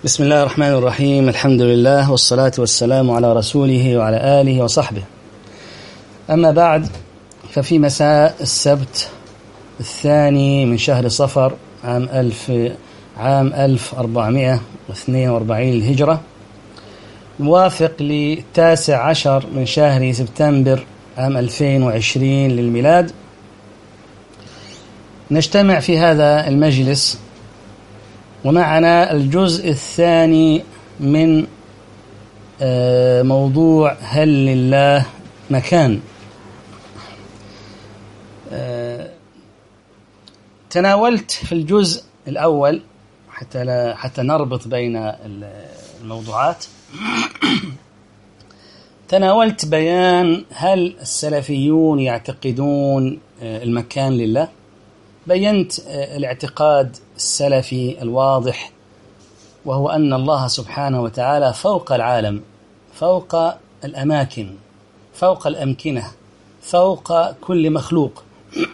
بسم الله الرحمن الرحيم. الحمد لله والصلاة والسلام على رسوله وعلى آله وصحبه. أما بعد، ففي مساء السبت الثاني من شهر صفر عام 1442 الهجرة، موافق ل19 من شهر سبتمبر عام 2020 للميلاد، نجتمع في هذا المجلس ومعنا الجزء الثاني من موضوع هل لله مكان. تناولت في الجزء الأول حتى نربط بين الموضوعات، تناولت بيان هل السلفيون يعتقدون المكان لله. بينت الاعتقاد السلفي الواضح، وهو أن الله سبحانه وتعالى فوق العالم، فوق الأماكن، فوق الأمكنة، فوق كل مخلوق.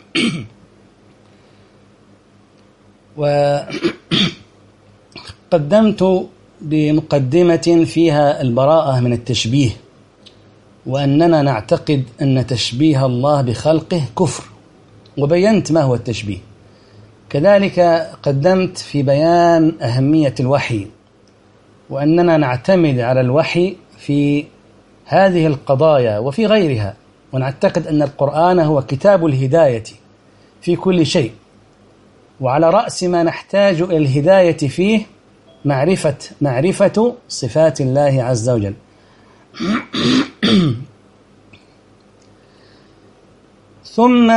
وقدمت بمقدمة فيها البراءة من التشبيه، وأننا نعتقد أن تشبيه الله بخلقه كفر، وبينت ما هو التشبيه. كذلك قدمت في بيان أهمية الوحي، وأننا نعتمد على الوحي في هذه القضايا وفي غيرها، ونعتقد أن القرآن هو كتاب الهداية في كل شيء، وعلى رأس ما نحتاج إلى الهداية فيه معرفة صفات الله عز وجل. ثم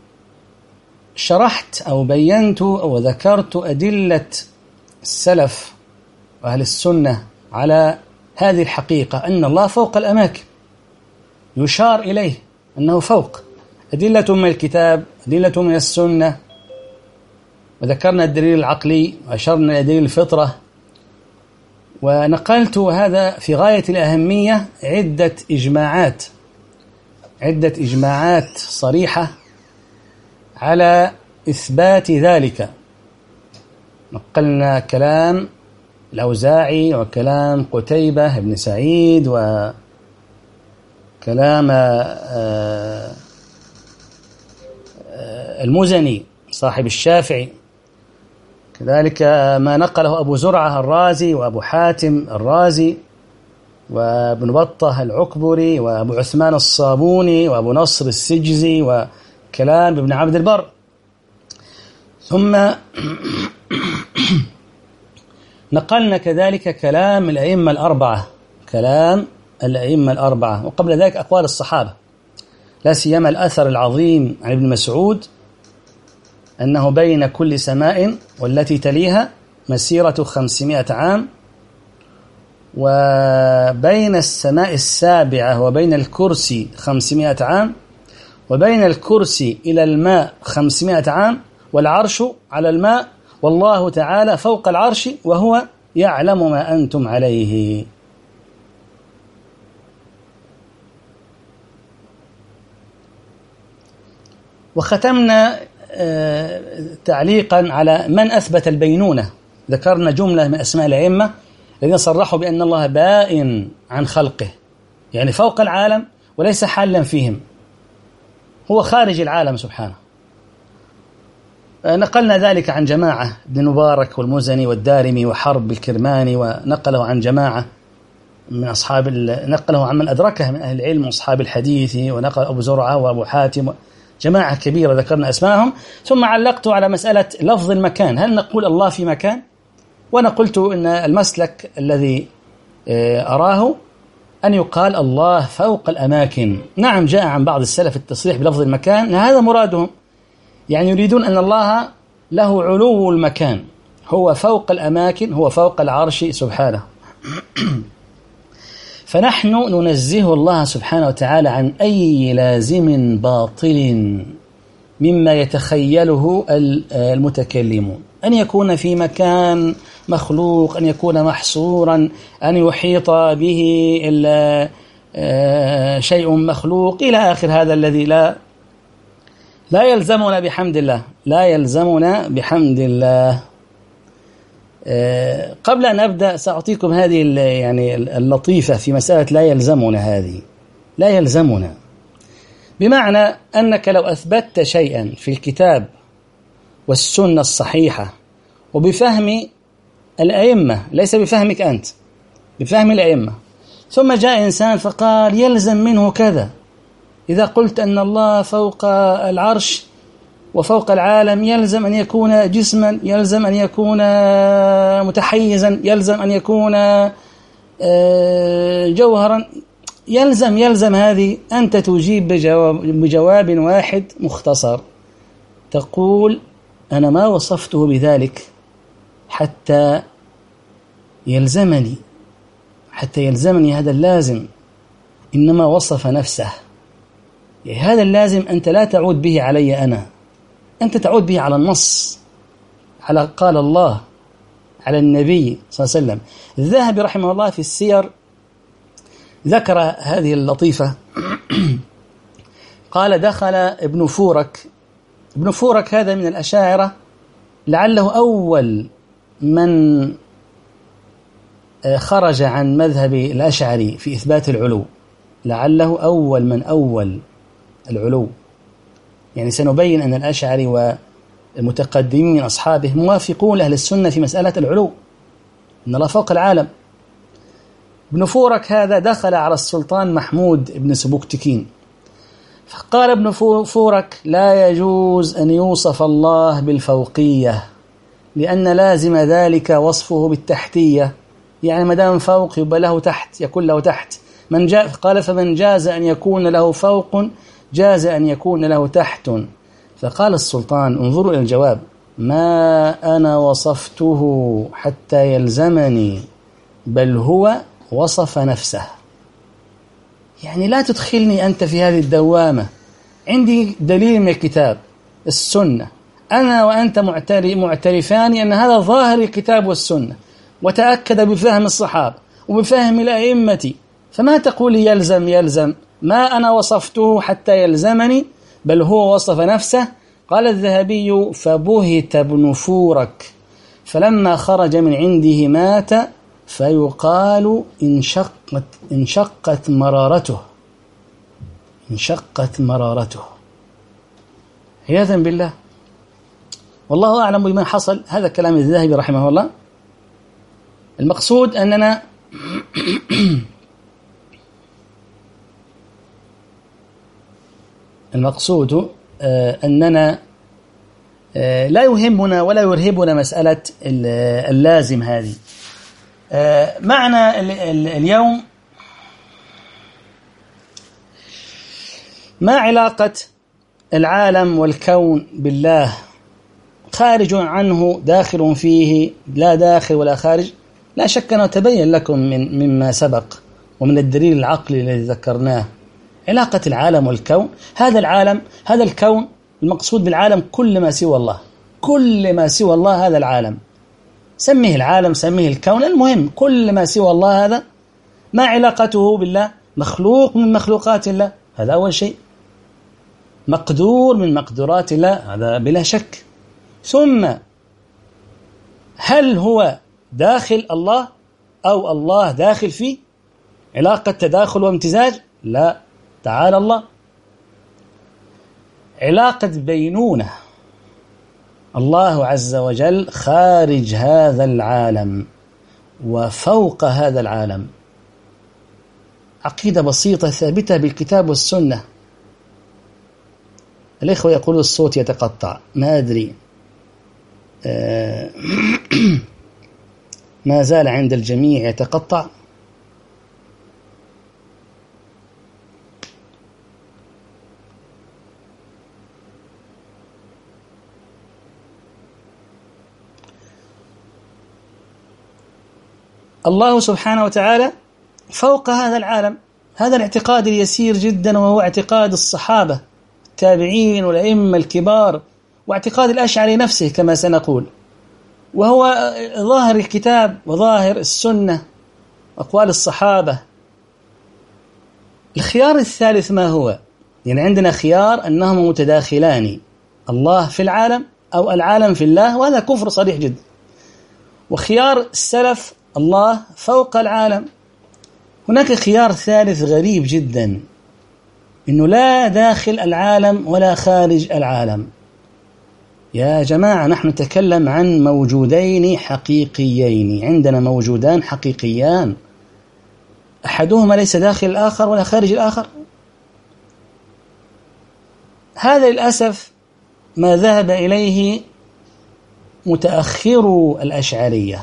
شرحت أو بينت أو ذكرت أدلة السلف وأهل السنة على هذه الحقيقة، أن الله فوق الأماكن، يشار إليه أنه فوق. أدلة من الكتاب، أدلة من السنة، وذكرنا الدليل العقلي وأشرنا إلى دليل الفطرة، ونقلت هذا في غاية الأهمية عدة إجماعات صريحة على إثبات ذلك. نقلنا كلام الأوزاعي وكلام قتيبة بن سعيد وكلام المزني صاحب الشافعي، كذلك ما نقله أبو زرعة الرازي وأبو حاتم الرازي وابن بطة العكبري وأبو عثمان الصابوني وأبو نصر السجزي وكلام ابن عبد البر. ثم نقلنا كذلك كلام الأئمة الأربعة، وقبل ذلك أقوال الصحابة، لا سيما الأثر العظيم عن ابن مسعود أنه بين كل سماء والتي تليها مسيرة 500 عام، وبين السماء السابعة وبين الكرسي 500 عام، وبين الكرسي إلى الماء 500 عام، والعرش على الماء، والله تعالى فوق العرش وهو يعلم ما أنتم عليه. وختمنا تعليقا على من أثبت البينونة. ذكرنا جملة من أسماء الأئمة الذين صرحوا بأن الله بائن عن خلقه، يعني فوق العالم وليس حالا فيهم، هو خارج العالم سبحانه. نقلنا ذلك عن جماعة، ابن مبارك والمزني والدارمي وحرب الكرماني، ونقله عن جماعة من أصحاب نقله عن من أدركه من أهل العلم وأصحاب الحديث، ونقل أبو زرعة وأبو حاتم، جماعة كبيرة ذكرنا أسماءهم. ثم علقت على مسألة لفظ المكان، هل نقول الله في مكان؟ وأنا قلت إن المسلك الذي أراه أن يقال الله فوق الأماكن. نعم، جاء عن بعض السلف التصريح بلفظ المكان، هذا مرادهم، يعني يريدون أن الله له علو المكان، هو فوق الأماكن، هو فوق العرش سبحانه. فنحن ننزه الله سبحانه وتعالى عن أي لازم باطل مما يتخيله المتكلمون، أن يكون في مكان مخلوق، أن يكون محصورا، أن يحيط به شيء مخلوق إلى آخر هذا الذي لا يلزمنا بحمد الله، قبل أن أبدأ سأعطيكم هذه يعني اللطيفة في مسألة لا يلزمنا. هذه لا يلزمنا بمعنى أنك لو أثبتت شيئا في الكتاب والسنة الصحيحة وبفهم الأئمة، ليس بفهمك أنت، بفهم الأئمة، ثم جاء إنسان فقال يلزم منه كذا، إذا قلت أن الله فوق العرش وفوق العالم يلزم أن يكون جسما، يلزم أن يكون متحيزا، يلزم أن يكون جوهرا، يلزم هذه، أنت تجيب بجواب واحد مختصر، تقول أنا ما وصفته بذلك حتى يلزمني هذا اللازم، إنما وصف نفسه. يعني هذا اللازم أنت لا تعود به علي أنا، أنت تعود به على النص، على قال الله، على النبي صلى الله عليه وسلم. الذهبي رحمه الله في السير ذكر هذه اللطيفة. قال دخل ابن فورك هذا من الأشاعرة، لعله أول من خرج عن مذهب الأشعري في إثبات العلو، لعله أول العلو. يعني سنبين أن الأشعري والمتقدمين من أصحابه موافقون لأهل السنة في مسألة العلو، إن الله فوق العالم. ابن فورك هذا دخل على السلطان محمود ابن سبكتكين، فقال ابن فورك لا يجوز أن يوصف الله بالفوقية، لأن لازم ذلك وصفه بالتحتية، يعني ما دام فوق يبقى له تحت، يكون له تحت. قال فمن جاز أن يكون له فوق جاز أن يكون له تحت. فقال السلطان انظروا إلى الجواب: ما أنا وصفته حتى يلزمني، بل هو وصف نفسه. يعني لا تدخلني أنت في هذه الدوامة، عندي دليل من الكتاب السنة، أنا وأنت معترفان أن هذا ظاهر الكتاب والسنة، وتأكد بفهم الصحابة وبفهم الأئمة، فما تقول يلزم ما أنا وصفته حتى يلزمني، بل هو وصف نفسه. قال الذهبي: فبهت ابن فورك، فلما خرج من عنده مات، فيقال انشقت مرارته عياذا بالله. والله أعلم بما حصل. هذا كلام الذهبي رحمه الله. المقصود أننا أننا لا يهمنا ولا يرهبنا مسألة اللازم هذه. معنى اليوم: ما علاقة العالم والكون بالله؟ خارج عنه، داخل فيه، لا داخل ولا خارج. لا شك أنه تبين لكم مما سبق ومن الدليل العقلي الذي ذكرناه علاقة العالم والكون. هذا العالم، هذا الكون، المقصود بالعالم كل ما سوى الله، كل ما سوى الله هذا العالم. سميه العالم، سميه الكون، المهم كل ما سوى الله هذا. ما علاقته بالله؟ مخلوق من مخلوقات الله، هذا أول شيء. مقدور من مقدورات الله، هذا بلا شك. ثم هل هو داخل الله أو الله داخل فيه؟ علاقة تداخل وامتزاج؟ لا، تعالى الله. علاقة بينونة، الله عز وجل خارج هذا العالم وفوق هذا العالم. عقيدة بسيطة ثابتة بالكتاب والسنة. الإخوة يقولوا الصوت يتقطع، ما أدري، ما زال عند الجميع يتقطع. الله سبحانه وتعالى فوق هذا العالم. هذا الاعتقاد اليسير جدا، وهو اعتقاد الصحابة التابعين والأئمة الكبار، واعتقاد الأشعري نفسه كما سنقول، وهو ظاهر الكتاب وظاهر السنة، أقوال الصحابة. الخيار الثالث ما هو؟ يعني عندنا خيار أنهما متداخلان، الله في العالم أو العالم في الله، وهذا كفر صريح جدا. وخيار السلف الله فوق العالم. هناك خيار ثالث غريب جدا، إنه لا داخل العالم ولا خارج العالم. يا جماعة نحن نتكلم عن موجودين حقيقيين، عندنا موجودان حقيقيان، أحدهما ليس داخل الآخر ولا خارج الآخر. هذا للأسف ما ذهب إليه متأخرو الأشعرية.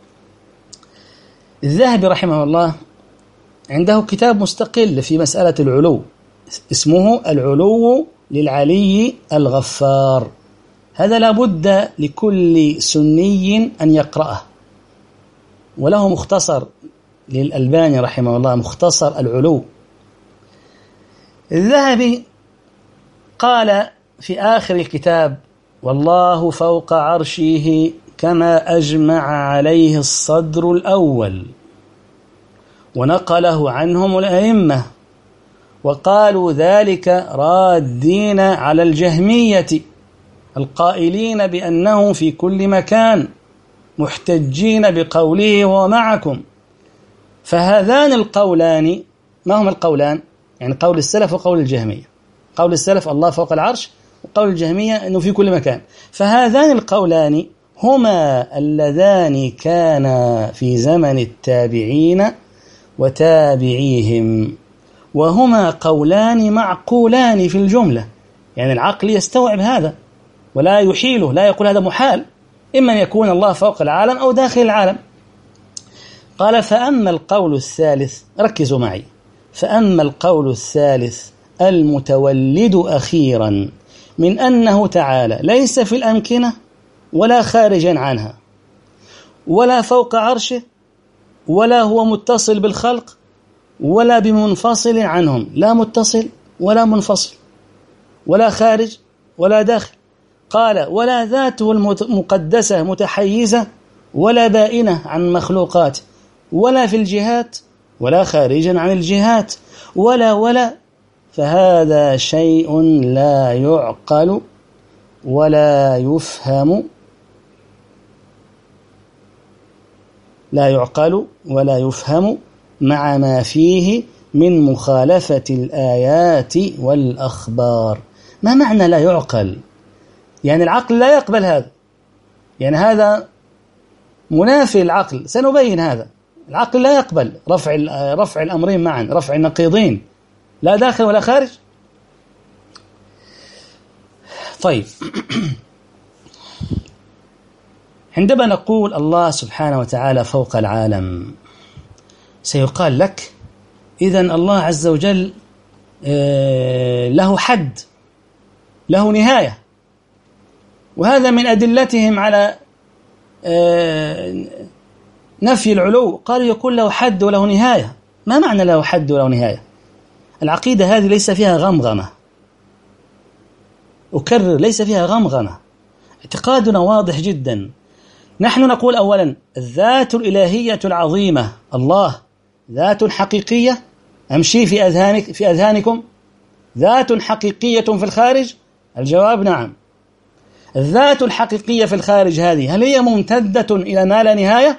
الذهبي رحمه الله عنده كتاب مستقل في مسألة العلو، اسمه العلو للعلي الغفار. هذا لابد لكل سني أن يقرأه، وله مختصر للألباني رحمه الله، مختصر العلو. الذهبي قال في آخر الكتاب: والله فوق عرشه كما أجمع عليه الصدر الأول، ونقله عنهم الأئمة، وقالوا ذلك رادين على الجهمية القائلين بأنه في كل مكان، محتجين بقوله هو معكم. فهذان القولان، ما هم القولان؟ يعني قول السلف وقول الجهمية. قول السلف الله فوق العرش، وقول الجهمية أنه في كل مكان. فهذان القولان هما اللذان كانا في زمن التابعين وتابعيهم، وهما قولان معقولان في الجملة، يعني العقل يستوعب هذا ولا يحيله، لا يقول هذا محال، إما أن يكون الله فوق العالم أو داخل العالم. قال: فأما القول الثالث، ركزوا معي، فأما القول الثالث المتولد أخيرا من أنه تعالى ليس في الأمكنة ولا خارجا عنها ولا فوق عرشه ولا هو متصل بالخلق ولا بمنفصل عنهم، لا متصل ولا منفصل ولا خارج ولا داخل. قال: ولا ذاته المقدسة متحيزة ولا بائنة عن مخلوقات، ولا في الجهات ولا خارجا عن الجهات ولا فهذا شيء لا يعقل ولا يفهم، لا يعقل ولا يفهم مع ما فيه من مخالفة الآيات والأخبار. ما معنى لا يعقل؟ يعني العقل لا يقبل هذا، يعني منافي العقل، سنبين هذا. العقل لا يقبل رفع الأمرين معا، رفع النقيضين، لا داخل ولا خارج. طيب عندما نقول الله سبحانه وتعالى فوق العالم، سيقال لك إذن الله عز وجل له حد، له نهاية، وهذا من أدلتهم على نفي العلو. قالوا يكون له حد وله نهاية. ما معنى له حد وله نهاية؟ العقيدة هذه ليس فيها غمغمة، أكرر، ليس فيها غمغمة، اعتقادنا واضح جدا. نحن نقول أولا الذات الإلهية العظيمة الله ذات حقيقية، أمشي في أذهانكم، ذات حقيقية في الخارج؟ الجواب نعم. الذات الحقيقية في الخارج هذه هل هي ممتدة إلى ما لا نهاية؟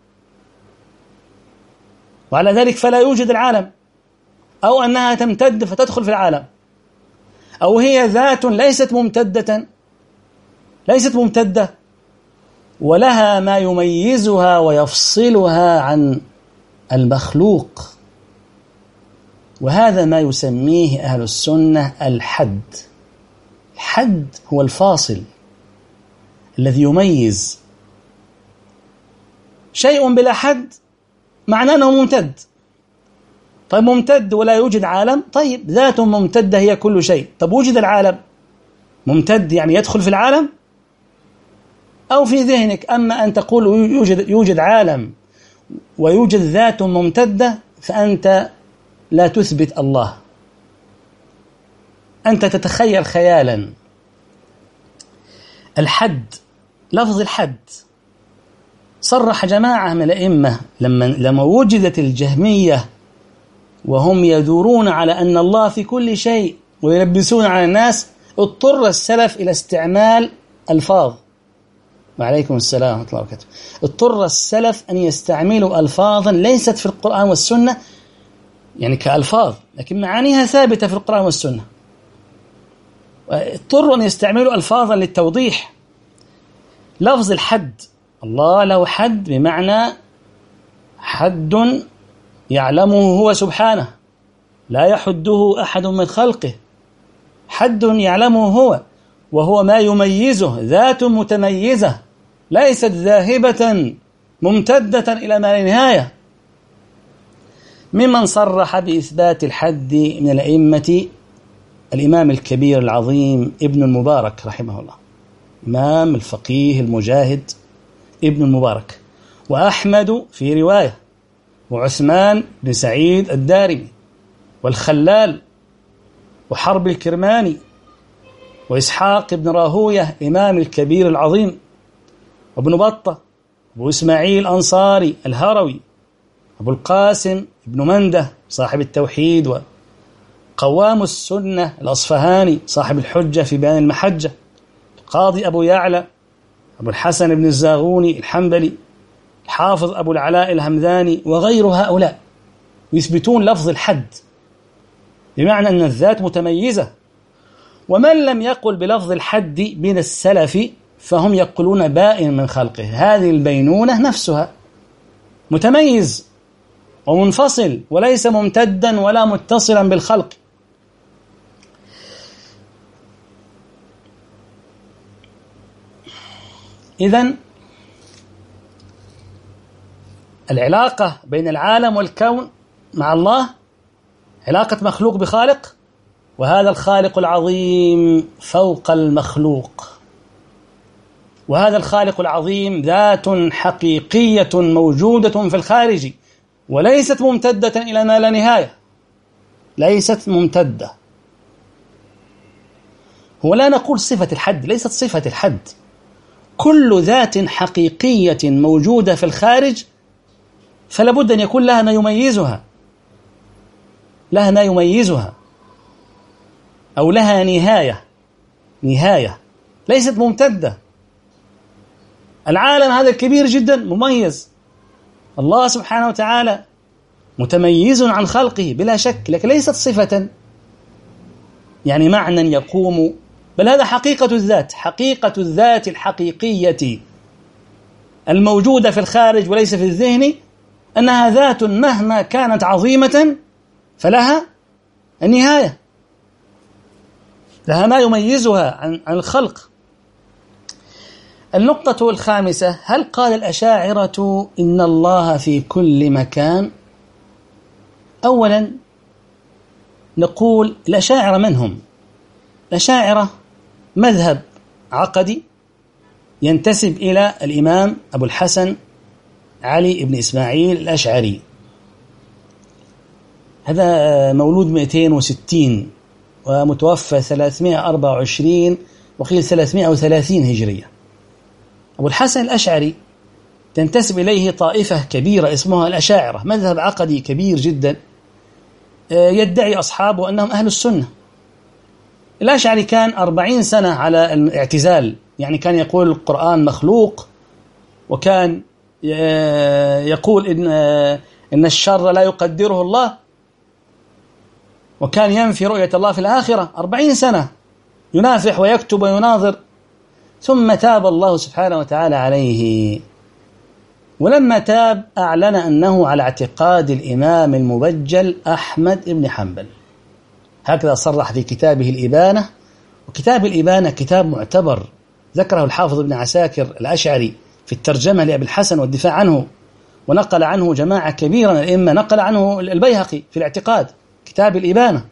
وعلى ذلك فلا يوجد العالم، أو أنها تمتد فتدخل في العالم، أو هي ذات ليست ممتدة ولها ما يميزها ويفصلها عن المخلوق. وهذا ما يسميه أهل السنة الحد. الحد هو الفاصل الذي يميز. شيء بلا حد معناه أنه ممتد. طيب ممتد ولا يوجد عالم؟ طيب ذات ممتدة هي كل شيء. طب وجد العالم ممتد يعني يدخل في العالم؟ أو في ذهنك أما أن تقول يوجد عالم ويوجد ذات ممتدة، فأنت لا تثبت الله، أنت تتخيل خيالا. الحد، لفظ الحد صرح جماعة من الأئمة لما وجدت الجهمية وهم يدورون على أن الله في كل شيء ويلبسون على الناس، اضطر السلف إلى استعمال ألفاظ وعليكم السلام ورحمة الله وبركاته. اضطر السلف أن يستعملوا ألفاظا ليست في القرآن والسنة، يعني كألفاظ، لكن معانيها ثابتة في القرآن والسنة. اضطروا أن يستعملوا ألفاظا للتوضيح. لفظ الحد، الله له حد بمعنى حد يعلمه هو سبحانه، لا يحده أحد من خلقه، حد يعلمه هو، وهو ما يميزه، ذات متميزة ليست ذاهبة ممتدة إلى ما لا نهاية. ممن صرح بإثبات الحد من الأئمة الإمام الكبير العظيم ابن المبارك رحمه الله، إمام الفقيه المجاهد ابن المبارك، وأحمد في رواية، وعثمان بن سعيد الدارمي، والخلال، وحرب الكرماني، وإسحاق بن راهوية الإمام الكبير العظيم، وابن بطة، أبو إسماعيل أنصاري الهروي، أبو القاسم ابن منده صاحب التوحيد وقوام السنة الأصفهاني صاحب الحجة في بيان المحجة، القاضي أبو يعلى، أبو الحسن بن الزاغوني الحنبلي، الحافظ أبو العلاء الهمذاني، وغير هؤلاء، يثبتون لفظ الحد بمعنى أن الذات متميزة. ومن لم يقل بلفظ الحد من السلف فهم يقولون بائن من خلقه. هذه البينونة نفسها متميز ومنفصل وليس ممتدا ولا متصلا بالخلق. إذن العلاقة بين العالم والكون مع الله علاقة مخلوق بخالق، وهذا الخالق العظيم فوق المخلوق، وهذا الخالق العظيم ذات حقيقية موجودة في الخارج وليست ممتدة إلى ما لا نهاية، ليست ممتدة. هو لا نقول صفة الحد، ليست صفة الحد، كل ذات حقيقية موجودة في الخارج فلا بد أن يكون لها ما يميزها، لها ما يميزها، أو لها نهاية ليست ممتدة. العالم هذا كبير جدا مميز، الله سبحانه وتعالى متميز عن خلقه بلا شك، لكن ليست صفة يعني معنى يقوم، بل هذا حقيقة الذات، حقيقة الذات الحقيقية الموجودة في الخارج وليس في الذهن، أنها ذات مهما كانت عظيمة فلها النهاية، لها ما يميزها عن الخلق. النقطة الخامسة: هل قال الأشاعرة إن الله في كل مكان؟ أولا نقول الأشاعرة من هم؟ الأشاعرة مذهب عقدي ينتسب إلى الإمام أبو الحسن علي بن إسماعيل الأشعري، هذا مولود 260 ومتوفى 324 وقيل 330 هجرية. أبو الحسن الأشعري تنتسب إليه طائفة كبيرة اسمها الأشاعرة، مذهب عقدي كبير جدا يدعي أصحابه أنهم أهل السنة. الأشعري كان 40 سنة على الاعتزال، يعني كان يقول القرآن مخلوق، وكان يقول إن الشر لا يقدره الله، وكان ينفي رؤية الله في الآخرة. 40 سنة ينافح ويكتب ويناظر، ثم تاب الله سبحانه وتعالى عليه، ولما تاب أعلن أنه على اعتقاد الإمام المبجل أحمد بن حنبل، هكذا صرح في كتابه الإبانة. وكتاب الإبانة كتاب معتبر ذكره الحافظ ابن عساكر الأشعري في الترجمة لأبي الحسن والدفاع عنه، ونقل عنه جماعة كبيرة من الأئمة، نقل عنه البيهقي في الاعتقاد، كتاب الإبانة.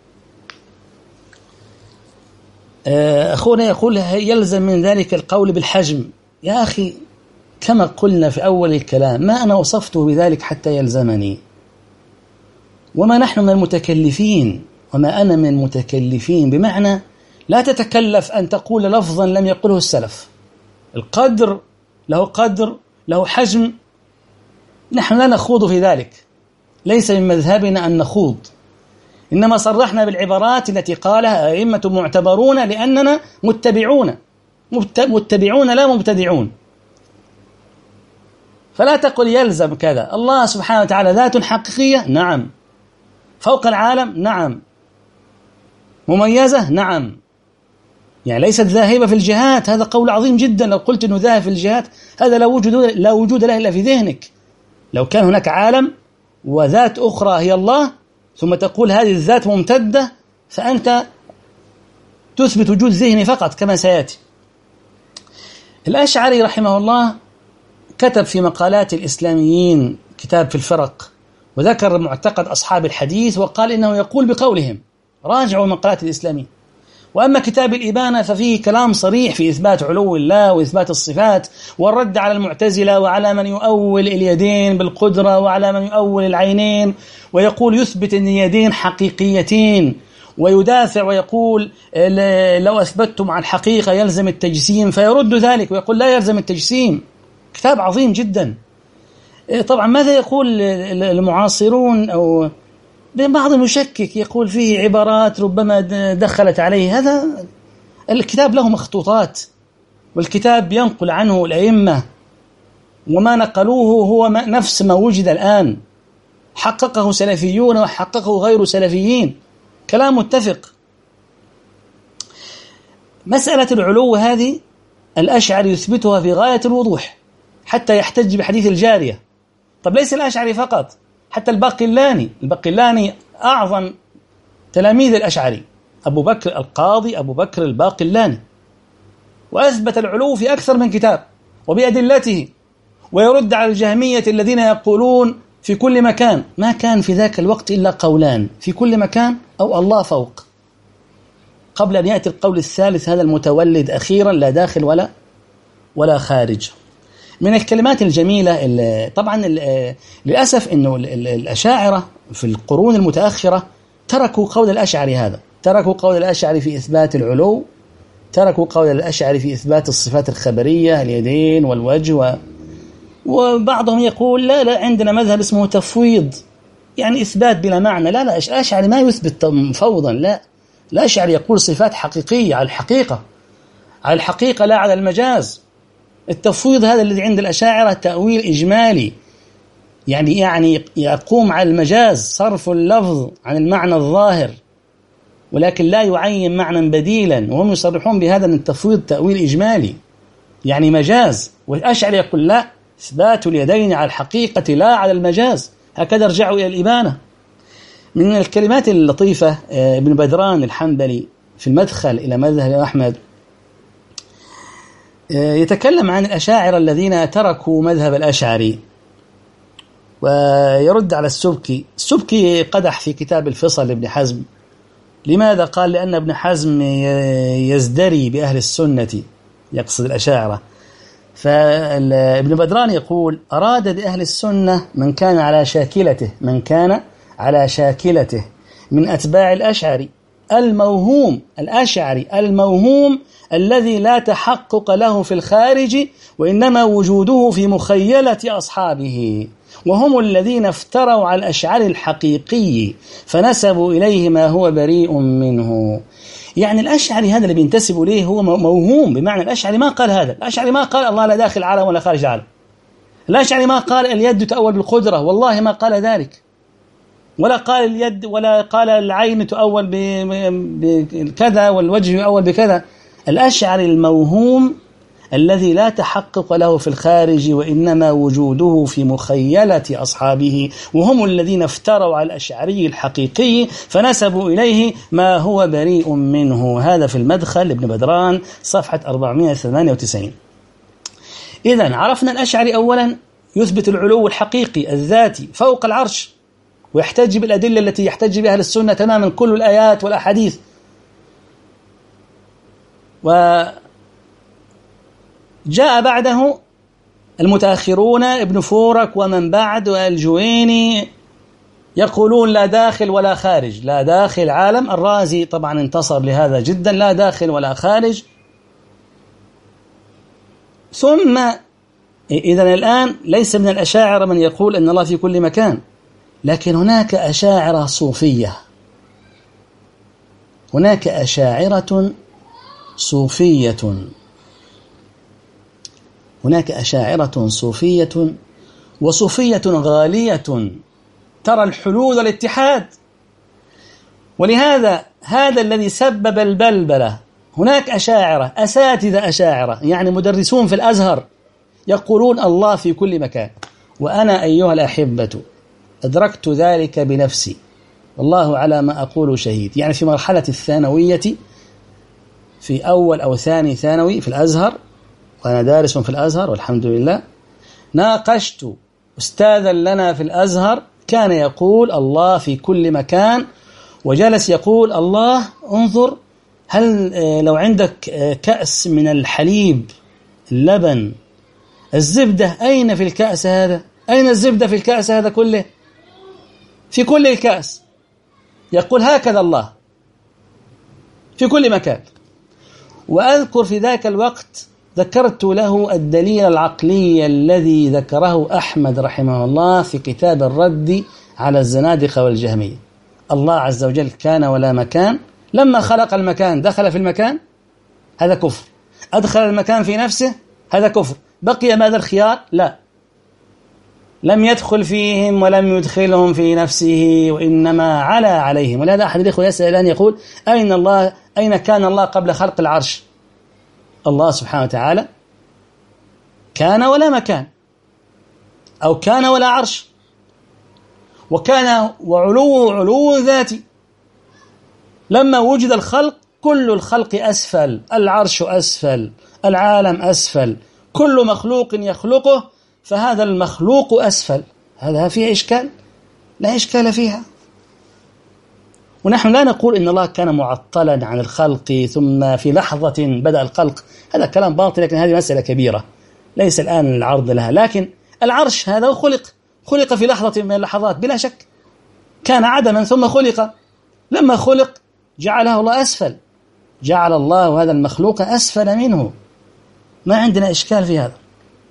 أخونا يقول يلزم من ذلك القول بالحجم. يا أخي كما قلنا في أول الكلام، ما أنا وصفته بذلك حتى يلزمني، وما نحن من المتكلفين، وما أنا من المتكلفين بمعنى لا تتكلف أن تقول لفظا لم يقله السلف. القدر له قدر، له حجم، نحن لا نخوض في ذلك، ليس من مذهبنا أن نخوض، إنما صرحنا بالعبارات التي قالها أئمة معتبرون لأننا متبعون، متبعون لا مبتدعون. فلا تقل يلزم كذا. الله سبحانه وتعالى ذات حقيقية، نعم. فوق العالم، نعم. مميزة، نعم. يعني ليست ذاهبة في الجهات، هذا قول عظيم جدا. لو قلت أنه ذاهب في الجهات هذا لا وجود له إلا في ذهنك. لو كان هناك عالم وذات أخرى هي الله ثم تقول هذه الذات ممتدة، فأنت تثبت وجود ذهني فقط كما سيأتي. الأشعري رحمه الله كتب في مقالات الإسلاميين كتاب في الفرق، وذكر معتقد أصحاب الحديث وقال إنه يقول بقولهم. راجعوا مقالات الإسلاميين. وأما كتاب الإبانة ففيه كلام صريح في إثبات علو الله وإثبات الصفات والرد على المعتزلة وعلى من يؤول اليدين بالقدرة وعلى من يؤول العينين ويقول يثبت أن اليدين حقيقيتين، ويدافع ويقول لو أثبتتم عن الحقيقة يلزم التجسيم، فيرد ذلك ويقول لا يلزم التجسيم. كتاب عظيم جدا. طبعا ماذا يقول المعاصرون أو بعضهم يشكك، يقول فيه عبارات ربما دخلت عليه. هذا الكتاب له مخطوطات، والكتاب ينقل عنه الأئمة، وما نقلوه هو نفس ما وجد الآن، حققه سلفيون وحققه غير سلفيين، كلام متفق. مسألة العلو هذه الأشعري يثبتها في غاية الوضوح حتى يحتج بحديث الجارية. طب ليس الأشعري فقط، حتى الباقلاني أعظم تلاميذ الأشعري، أبو بكر القاضي أبو بكر الباقلاني، وأثبت العلو في أكثر من كتاب وبأدلته، ويرد على الجهمية الذين يقولون في كل مكان. ما كان في ذاك الوقت إلا قولان، في كل مكان أو الله فوق، قبل أن يأتي القول الثالث هذا المتولد أخيرا، لا داخل ولا خارج. من الكلمات الجميلة طبعا للأسف أنه الأشاعرة في القرون المتأخرة تركوا قول الأشعري هذا، تركوا قول الأشعري في إثبات العلو، تركوا قول الأشعري في إثبات الصفات الخبرية، اليدين والوجه، وبعضهم يقول لا عندنا مذهب اسمه تفويض، يعني إثبات بلا معنى. لا الأشعري ما يثبت فوضا، لا، الأشعري يقول صفات حقيقية على الحقيقة لا على المجاز. التفويض هذا الذي عند الأشاعرة تأويل إجمالي، يعني يقوم على المجاز، صرف اللفظ عن المعنى الظاهر، ولكن لا يعين معنى بديلا، وهم يصرحون بهذا أن التفويض تأويل إجمالي يعني مجاز. والأشعري يقول لا، إثبات اليدين على الحقيقة لا على المجاز. هكذا رجعوا إلى الإبانة. من الكلمات اللطيفة ابن بدران الحنبلي في المدخل إلى مذهب أحمد يتكلم عن الأشاعرة الذين تركوا مذهب الأشعري، ويرد على السبكي قدح في كتاب الفصل لابن حزم. لماذا؟ قال لأن ابن حزم يزدري بأهل السنة، يقصد الأشاعرة. فابن بدران يقول أراد بأهل السنة من كان على شاكلته من أتباع الأشعري الموهوم الذي لا تحقق له في الخارج، وإنما وجوده في مخيلة أصحابه، وهم الذين افتروا على الأشعري الحقيقي فنسبوا إليه ما هو بريء منه. يعني الأشعري هذا اللي بينتسب إليه هو موهوم، بمعنى الأشعري ما قال هذا. الأشعري ما قال الله لا داخل العالم ولا خارج العالم. الأشعري ما قال اليد تؤول بالقدرة، والله ما قال ذلك. ولا قال اليد ولا قال العين تؤول بكذا والوجه يؤول بكذا. الأشعري الموهوم الذي لا تحقق له في الخارج، وإنما وجوده في مخيلة أصحابه، وهم الذين افتروا على الأشعري الحقيقي فنسبوا إليه ما هو بريء منه. هذا في المدخل ابن بدران صفحة 498. إذن عرفنا الأشعري أولا يثبت العلو الحقيقي الذاتي فوق العرش، ويحتج بالأدلة التي يحتج بها السنة تماما كل الآيات والأحاديث. وجاء بعده المتأخرون ابن فورك ومن بعد والجويني يقولون لا داخل ولا خارج، لا داخل عالم. الرازي طبعا انتصر لهذا جدا، لا داخل ولا خارج. ثم إذن الآن ليس من الأشاعرة من يقول أن الله في كل مكان، لكن هناك أشاعرة صوفية، هناك أشاعرة صوفية هناك أشاعرة صوفية وصوفية غالية ترى الحلول والاتحاد، ولهذا هذا الذي سبب البلبلة. هناك أشاعرة، أساتذة أشاعرة، يعني مدرسون في الأزهر، يقولون الله في كل مكان. وأنا أيها الأحبة أدركت ذلك بنفسي، والله على ما أقول شهيد. يعني في مرحلة الثانوية، في أول أو ثاني ثانوي في الأزهر، وأنا دارس في الأزهر والحمد لله، ناقشت أستاذا لنا في الأزهر كان يقول الله في كل مكان، وجلس يقول الله انظر، هل لو عندك كأس من الحليب، اللبن، الزبدة أين في الكأس هذا؟ أين الزبدة في الكأس هذا كله؟ في كل الكأس. يقول هكذا الله في كل مكان. وأذكر في ذاك الوقت ذكرت له الدليل العقلي الذي ذكره أحمد رحمه الله في كتاب الرد على الزنادقة والجهمية. الله عز وجل كان ولا مكان، لما خلق المكان دخل في المكان، هذا كفر. أدخل المكان في نفسه، هذا كفر. بقي ماذا الخيار؟ لا، لم يدخل فيهم ولم يدخلهم في نفسه، وإنما علا عليهم. ولهذا أحد الإخوة يسأل الآن يقول أين كان الله قبل خلق العرش؟ الله سبحانه وتعالى كان ولا مكان، أو كان ولا عرش، وكان علو ذاتي. لما وجد الخلق، كل الخلق أسفل، العرش أسفل، العالم أسفل، كل مخلوق يخلقه، فهذا المخلوق أسفل. هذا فيه إشكال؟ لا إشكال فيها. ونحن لا نقول إن الله كان معطلا عن الخلق ثم في لحظة بدأ الخلق، هذا كلام باطل، لكن هذه مسألة كبيرة ليس الآن العرض لها. لكن العرش هذا خلق في لحظة من اللحظات بلا شك، كان عدما ثم خلق. لما خلق جعله الله أسفل، جعل الله هذا المخلوق أسفل منه، ما عندنا إشكال في هذا.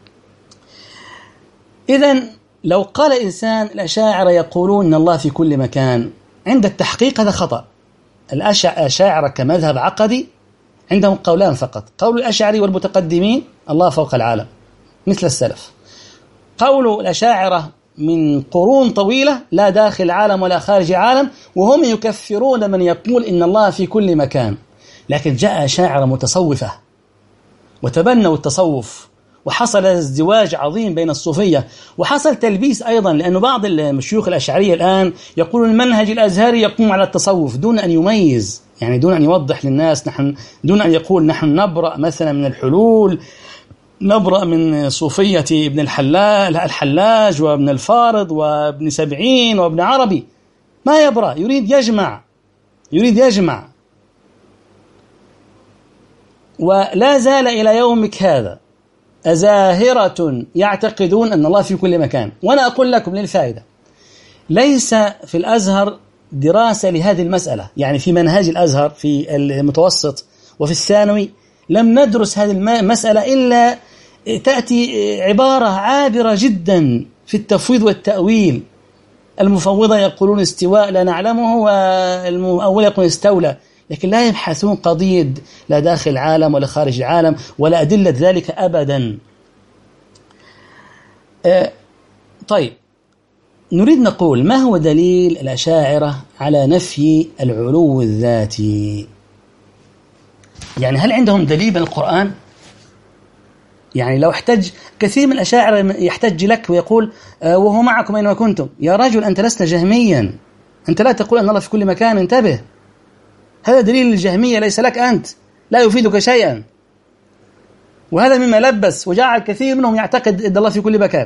إذن لو قال إنسان الأشاعرة يقولون إن الله في كل مكان، عند التحقيق هذا خطأ. الأشاعرة كمذهب عقدي عندهم قولان فقط، قول الأشعري والمتقدمين الله فوق العالم مثل السلف. قول الأشاعرة من قرون طويلة لا داخل عالم ولا خارج عالم، وهم يكفرون من يقول إن الله في كل مكان. لكن جاء أشاعرة متصوفة وتبنوا التصوف، وحصل ازدواج عظيم بين الصوفية، وحصل تلبيس أيضا، لأن بعض الشيوخ الأشعرية الآن يقول المنهج الأزهري يقوم على التصوف دون أن يميز، يعني دون أن يوضح للناس، دون أن يقول نحن نبرأ مثلا من الحلول، نبرأ من صوفية ابن الحلاج وابن الفارض وابن سبعين وابن عربي. ما يبرأ، يريد يجمع. ولا زال إلى يومك هذا أزاهرة يعتقدون أن الله في كل مكان. وأنا أقول لكم للفائدة، ليس في الأزهر دراسة لهذه المسألة، يعني في منهج الأزهر في المتوسط وفي الثانوي لم ندرس هذه المسألة، إلا تأتي عبارة عابرة جدا في التفويض والتأويل. المفوضة يقولون استواء لا نعلمه، والمؤول يقول استولى، لكن لا يبحثون قضية لا داخل العالم ولا خارج العالم ولا أدلة ذلك أبدا. طيب، نريد نقول ما هو دليل الأشاعرة على نفي العلو الذاتي؟ يعني هل عندهم دليل من القرآن؟ يعني لو احتج كثير من الأشاعرة يحتج لك ويقول وهو معكم أينما كنتم. يا رجل أنت لست جهميا، أنت لا تقول أن الله في كل مكان، انتبه، هذا دليل الجهمية ليس لك أنت، لا يفيدك شيئا. وهذا مما لبس وجعل كثير منهم يعتقد أن الله في كل مكان.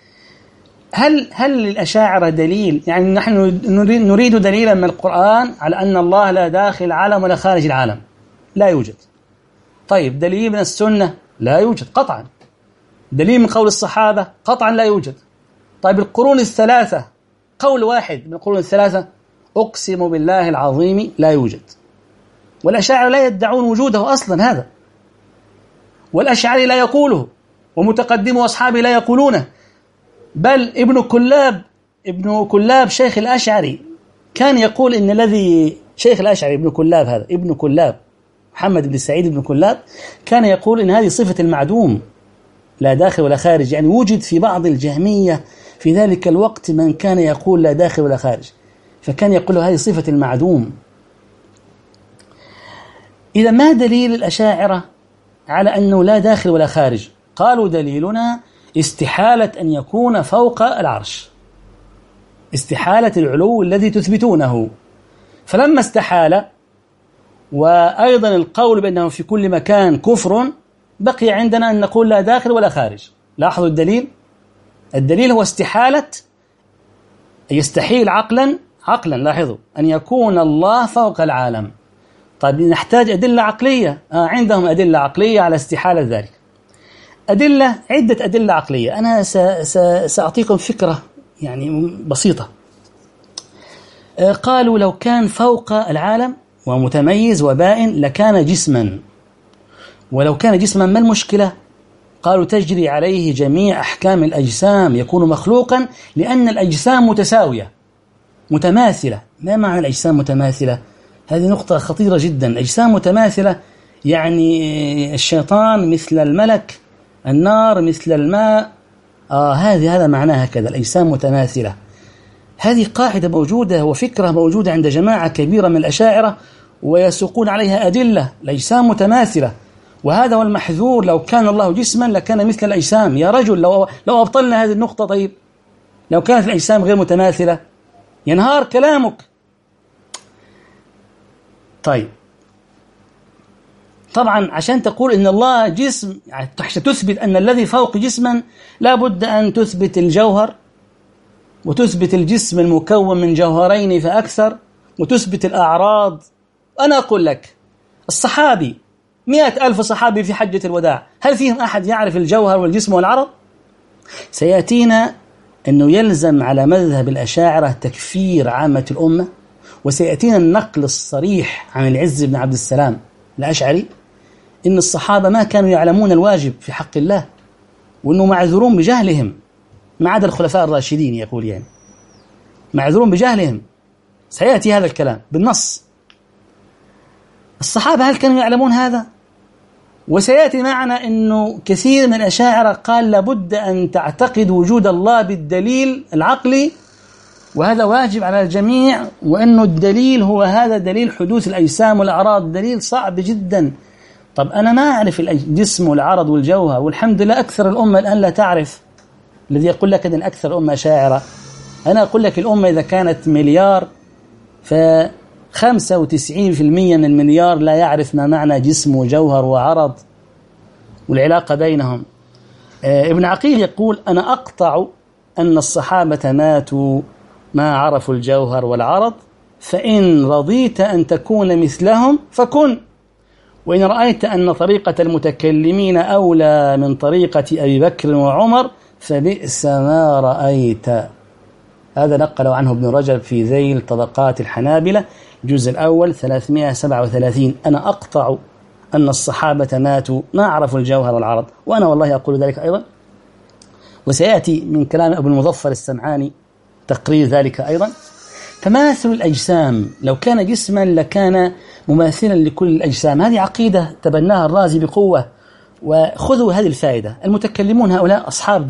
هل للأشاعرة دليل؟ يعني نحن نريد دليلا من القرآن على أن الله لا داخل العالم ولا خارج العالم، لا يوجد. طيب، دليل من السنة؟ لا يوجد قطعا. دليل من قول الصحابة؟ قطعا لا يوجد. طيب، القرون الثلاثة، قول واحد من القرون الثلاثة أقسم بالله العظيم لا يوجد. والأشاعرة لا يدعون وجوده أصلا هذا، والأشعري لا يقوله، ومتقدموا أصحابه لا يقولونه. بل ابن كلاب شيخ الأشعري كان يقول إن الذي شيخ الأشعري ابن كلاب محمد بن سعيد بن كلاب كان يقول إن هذه صفة المعدوم، لا داخل ولا خارج، يعني وجد في بعض الجهمية في ذلك الوقت من كان يقول لا داخل ولا خارج، فكان يقول له هذه صفة المعدوم. إذا ما دليل الأشاعرة على أنه لا داخل ولا خارج؟ قالوا دليلنا استحالة أن يكون فوق العرش، استحالة العلو الذي تثبتونه. فلما استحال، وأيضا القول بأنه في كل مكان كفر، بقي عندنا أن نقول لا داخل ولا خارج. لاحظوا الدليل، الدليل هو استحالة، يستحيل عقلا لاحظوا أن يكون الله فوق العالم. طيب نحتاج أدلة عقلية، عندهم أدلة عقلية على استحالة ذلك، عدة أدلة عقلية. أنا سأعطيكم فكرة يعني بسيطة. قالوا لو كان فوق العالم ومتميز وبائن لكان جسما، ولو كان جسما ما المشكلة؟ قالوا تجري عليه جميع أحكام الأجسام، يكون مخلوقا لأن الأجسام متساوية متماثلة. ما معنى الأجسام متماثلة؟ هذه نقطة خطيرة جدا. الأجسام متماثلة يعني الشيطان مثل الملك، النار مثل الماء، هذا معناها كذا، الأجسام متماثلة. هذه قاعدة موجودة وفكرة موجودة عند جماعة كبيرة من الأشاعرة، ويسوقون عليها أدلة. الأجسام متماثلة، وهذا هو المحذور. لو كان الله جسما لكان مثل الأجسام. يا رجل، لو أبطلنا هذه النقطة، طيب لو كانت الأجسام غير متماثلة ينهار كلامك. طيب طبعا عشان تقول إن الله جسم، يعني تثبت أن الذي فوق جسما، لا بد أن تثبت الجوهر، وتثبت الجسم المكون من جوهرين فأكثر، وتثبت الأعراض. أنا أقول لك الصحابي 100,000 صحابي في حجة الوداع، هل فيهم أحد يعرف الجوهر والجسم والعرض؟ سيأتينا أنه يلزم على مذهب الأشاعرة تكفير عامة الأمة، وسيأتينا النقل الصريح عن العز بن عبد السلام الأشعري إن الصحابة ما كانوا يعلمون الواجب في حق الله، وأنه معذورون بجهلهم، ما عدا الخلفاء الراشدين يقول يعني معذورون بجهلهم. سيأتي هذا الكلام بالنص. الصحابة هل كانوا يعلمون هذا؟ وسيأتي معنا أنه كثير من الأشاعرة قال لابد أن تعتقد وجود الله بالدليل العقلي، وهذا واجب على الجميع، وأنه الدليل هو هذا دليل حدوث الأجسام والأعراض، دليل صعب جدا. طب أنا ما أعرف الجسم والعرض والجوهر، والحمد لله أكثر الأمة الآن لا تعرف. الذي يقول لك أن أكثر الأمة شاعرة، أنا أقول لك الأمة إذا كانت مليار، ف95% من المليار لا يعرف ما معنى جسم وجوهر وعرض والعلاقة بينهم. ابن عقيل يقول أنا أقطع أن الصحابة ماتوا ما عرفوا الجوهر والعرض، فإن رضيت أن تكون مثلهم فكن، وإن رأيت أن طريقة المتكلمين أولى من طريقة أبي بكر وعمر فبئس ما رأيت. هذا نقله عنه ابن رجب في ذيل طبقات الحنابلة الجزء الأول 337. أنا أقطع أن الصحابة ماتوا ما عرفوا الجوهر والعرض، وأنا والله أقول ذلك أيضا، وسيأتي من كلام أبو المظفر السمعاني تقرير ذلك أيضا. تماثل الأجسام، لو كان جسما لكان مماثلا لكل الأجسام. هذه عقيدة تبناها الرازي بقوة، وخذوا هذه الفائدة. المتكلمون هؤلاء أصحاب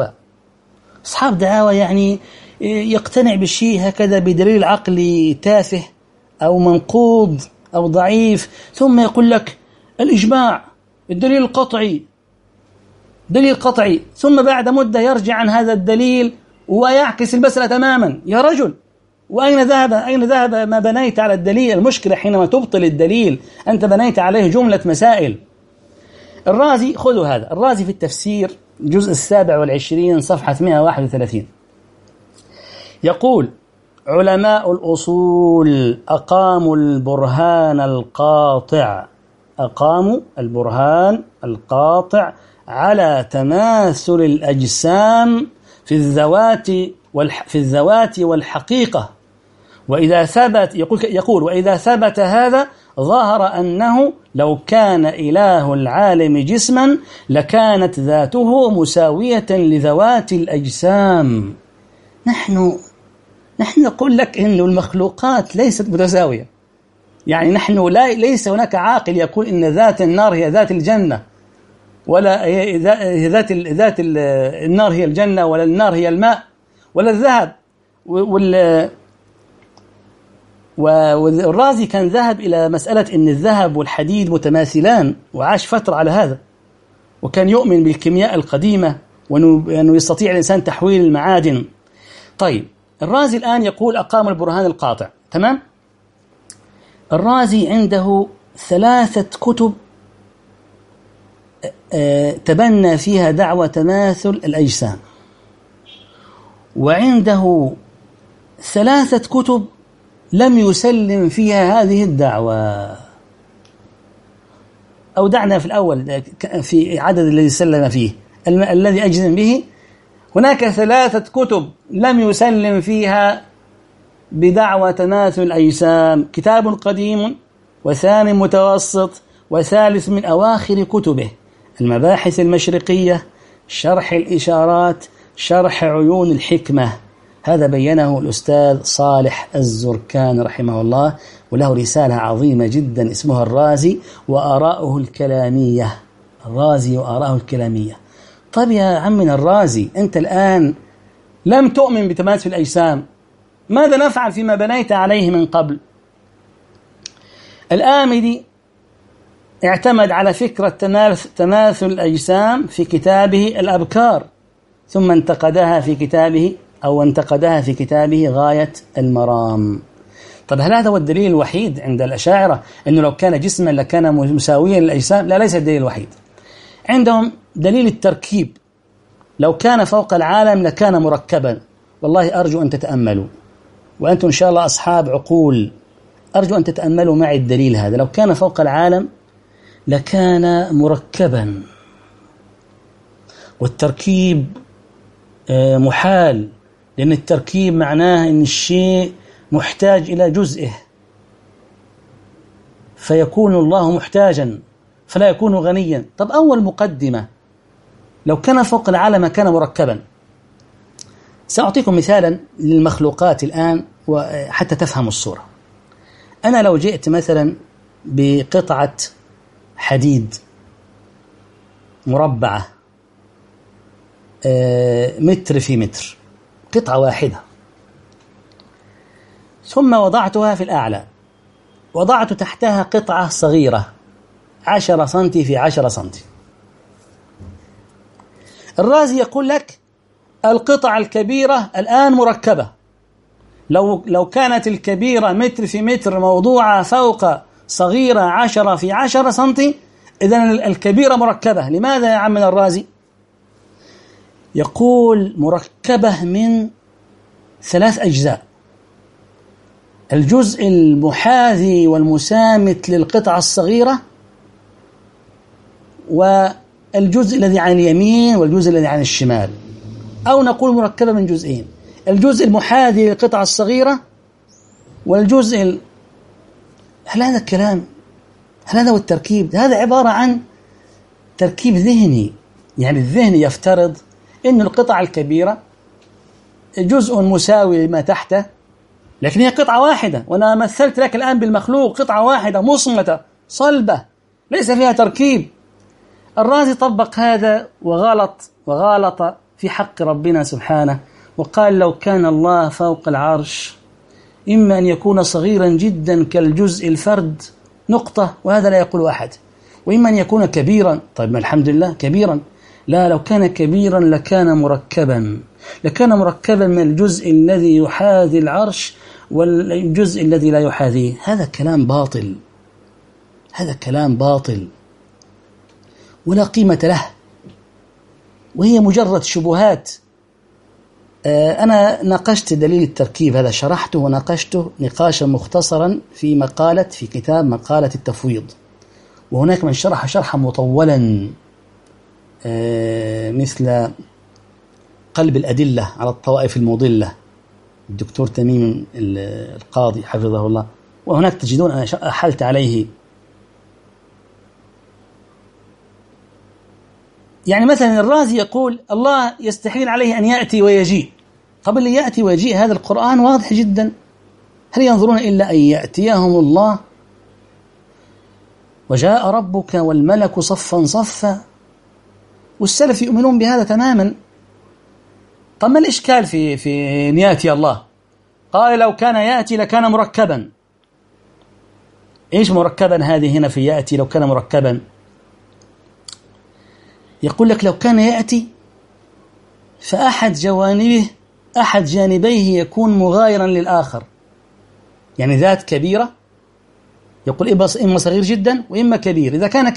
دعاوى يعني يقتنع بالشيء هكذا بدليل عقلي تافه أو منقوض أو ضعيف، ثم يقول لك الإجماع الدليل القطعي، دليل قطعي، ثم بعد مدة يرجع عن هذا الدليل ويعكس المسألة تماما. يا رجل، وأين ذهب ما بنيت على الدليل؟ المشكلة حينما تبطل الدليل أنت بنيت عليه جملة مسائل. الرازي، خذوا هذا، الرازي في التفسير الجزء 27 صفحة 131 يقول علماء الأصول أقاموا البرهان القاطع على تماثل الأجسام في الذوات والحقيقة، وإذا ثبت يقول وإذا ثبت هذا ظهر أنه لو كان إله العالم جسما لكانت ذاته مساوية لذوات الأجسام. نحن نقول لك إن المخلوقات ليست متساوية، يعني نحن ليس هناك عاقل يقول إن ذات النار هي ذات الجنة، ولا ذات النار هي الجنة، ولا النار هي الماء، ولا الذهب. والرازي كان ذهب إلى مسألة أن الذهب والحديد متماثلان، وعاش فترة على هذا، وكان يؤمن بالكيمياء القديمة وأنه يستطيع الإنسان تحويل المعادن. طيب الرازي الآن يقول أقام البرهان القاطع، تمام؟ الرازي عنده 3 كتب تبنى فيها دعوة تماثل الأجسام، وعنده 3 كتب لم يسلم فيها هذه الدعوة. أو دعنا في الأول في عدد الذي سلم فيه، الذي أجزم به. هناك 3 كتب لم يسلم فيها بدعوة تماثل الأجسام: كتاب قديم، وثاني متوسط، وثالث من أواخر كتبه: المباحث المشرقية، شرح الإشارات، شرح عيون الحكمة. هذا بينه الأستاذ صالح الزركان رحمه الله، وله رسالة عظيمة جدا اسمها الرازي وآراؤه الكلامية. الرازي وآراؤه الكلامية. طيب يا عمنا الرازي، أنت الآن لم تؤمن بتماثل الأجسام، ماذا نفعل فيما بنيت عليه من قبل؟ الآمدي اعتمد على فكرة تماثل الأجسام في كتابه الأبكار، ثم انتقدها في كتابه غاية المرام. طب هل هذا هو الدليل الوحيد عند الأشاعرة أنه لو كان جسما لكان مساويا للأجسام؟ لا، ليس الدليل الوحيد. عندهم دليل التركيب: لو كان فوق العالم لكان مركبا. والله أرجو أن تتأملوا، وأنتم إن شاء الله أصحاب عقول، أرجو أن تتأملوا معي الدليل هذا. لو كان فوق العالم لكان مركبا، والتركيب محال، لأن التركيب معناه أن الشيء محتاج إلى جزئه، فيكون الله محتاجا فلا يكون غنيا. طب أول مقدمة، لو كان فوق العالم كان مركبا. سأعطيكم مثالا للمخلوقات الآن وحتى تفهموا الصورة. أنا لو جئت مثلا بقطعة حديد مربعة متر في متر، قطعة واحدة، ثم وضعتها في الأعلى، وضعت تحتها قطعة صغيرة 10 سنتي في 10 سنتي. الرازي يقول لك القطعة الكبيرة الآن مركبة. لو كانت الكبيرة متر في متر موضوعة فوق صغيرة 10 في 10 سنتي، إذن الكبيرة مركبة. لماذا يا عمنا الرازي؟ يقول مركبة من 3 أجزاء: الجزء المحاذي والمسامت للقطعة الصغيرة، والجزء الذي عن اليمين، والجزء الذي عن الشمال. أو نقول مركبة من جزئين: الجزء المحاذي للقطعة الصغيرة، والجزء هل هذا الكلام؟ هل هذا هو التركيب؟ هذا عبارة عن تركيب ذهني. يعني الذهن يفترض أن القطعة الكبيرة جزء مساوي لما تحته، لكن هي قطعة واحدة. وأنا مثلت لك الآن بالمخلوق قطعة واحدة مصمتة صلبة ليس فيها تركيب. الرازي طبق هذا وغالط في حق ربنا سبحانه، وقال لو كان الله فوق العرش إما أن يكون صغيرا جدا كالجزء الفرد نقطة، وهذا لا يقول أحد، وإما أن يكون كبيرا. طيب ما الحمد لله كبيرا. لا، لو كان كبيرا لكان مركبا من الجزء الذي يحاذي العرش والجزء الذي لا يحاذيه. هذا كلام باطل ولا قيمة له، وهي مجرد شبهات. أنا ناقشت دليل التركيب هذا، شرحته وناقشته نقاشا مختصرا في كتاب مقالة التفويض، وهناك من شرح شرحا مطولا مثل قلب الأدلة على الطوائف المضلة الدكتور تميم القاضي حفظه الله، وهناك تجدون أنا أحلت عليه. يعني مثلا الرازي يقول الله يستحيل عليه أن يأتي ويجيء. طب اللي يأتي ويجيء هذا القرآن واضح جدا. هل ينظرون إلا أن يأتيهم الله وجاء ربك والملك صفا صفا؟ والسلف يؤمنون بهذا تماما. طب ما الإشكال في أن يأتي الله؟ قال لو كان يأتي لكان مركبا. إيش مركبا هذه هنا في يأتي لو كان مركبا؟ يقول لك لو كان يأتي فأحد جانبيه يكون مغايرا للآخر، يعني ذات كبيرة، يقول إما صغير جدا وإما كبير.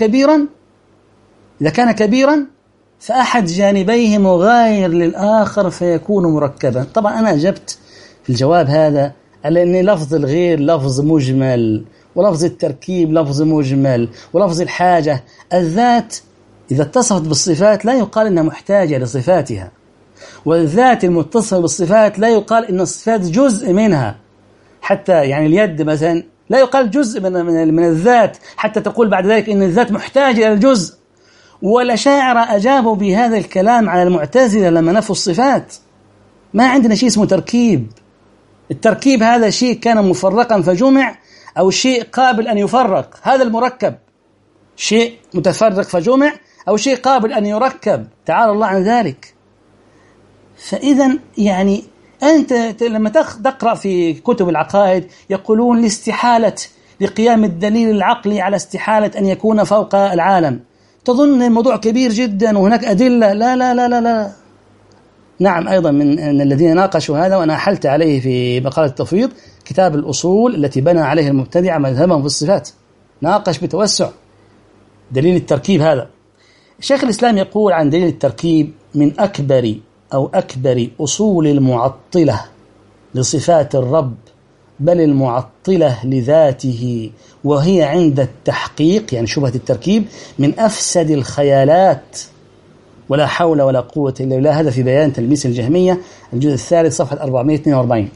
إذا كان كبيرا فأحد جانبيه مغاير للآخر فيكون مركبا. طبعا أنا أجبت في الجواب هذا على أن لفظ الغير لفظ مجمل، ولفظ التركيب لفظ مجمل، ولفظ الحاجة. الذات إذا اتصفت بالصفات لا يقال إنها محتاجة لصفاتها، والذات المتصفة بالصفات لا يقال إن الصفات جزء منها. حتى يعني اليد مثلا لا يقال جزء من الذات حتى تقول بعد ذلك إن الذات محتاجة إلى الجزء. والأشاعرة أجابوا بهذا الكلام على المعتزلة لما نفوا الصفات. ما عندنا شيء اسمه تركيب. التركيب هذا شيء كان مفرقا فجمع، أو شيء قابل أن يفرق، هذا المركب. شيء متفرق فجمع أو شيء قابل أن يركب، تعالى الله عن ذلك. فإذا يعني أنت لما تقرأ في كتب العقائد يقولون لاستحالة لقيام الدليل العقلي على استحالة أن يكون فوق العالم، تظن الموضوع كبير جدا وهناك أدلة. لا لا لا لا لا. نعم، أيضا من الذين ناقشوا هذا وأنا أحلت عليه في مقالة التفويض كتاب الأصول التي بنى عليه المبتدعة مذهبهم في الصفات، ناقش بتوسع دليل التركيب هذا. شيخ الإسلام يقول عن دليل التركيب من أكبر أصول المعطلة لصفات الرب، بل المعطلة لذاته، وهي عند التحقيق يعني شبهة التركيب من أفسد الخيالات، ولا حول ولا قوة إلا بالله. هذا في بيان تلبيس الجهمية الجزء الثالث صفحة 442.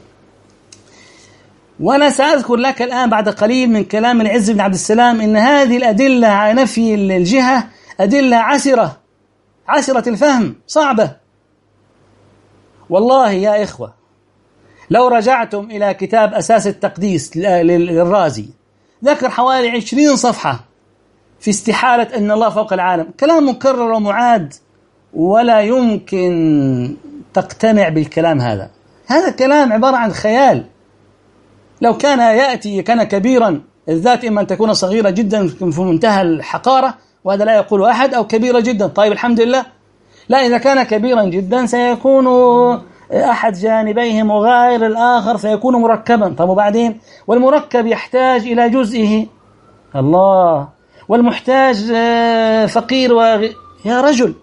وأنا سأذكر لك الآن بعد قليل من كلام العز بن عبد السلام إن هذه الأدلة على نفي الجهة أدلة عسرة الفهم، صعبة. والله يا إخوة لو رجعتم إلى كتاب أساس التقديس للرازي ذكر حوالي 20 صفحة في استحالة أن الله فوق العالم، كلام مكرر ومعاد، ولا يمكن تقتنع بالكلام هذا. هذا كلام عبارة عن خيال. لو كان يأتي كان كبيرا، الذات إما أن تكون صغيرة جدا في منتهى الحقارة وهذا لا يقول أحد، أو كبيرة جدا، طيب الحمد لله. لا، إذا كان كبيرا جدا سيكون أحد جانبيه مغاير الآخر فيكون مركبا. طب وبعدين؟ والمركب يحتاج إلى جزئه، الله، والمحتاج فقير يا رجل.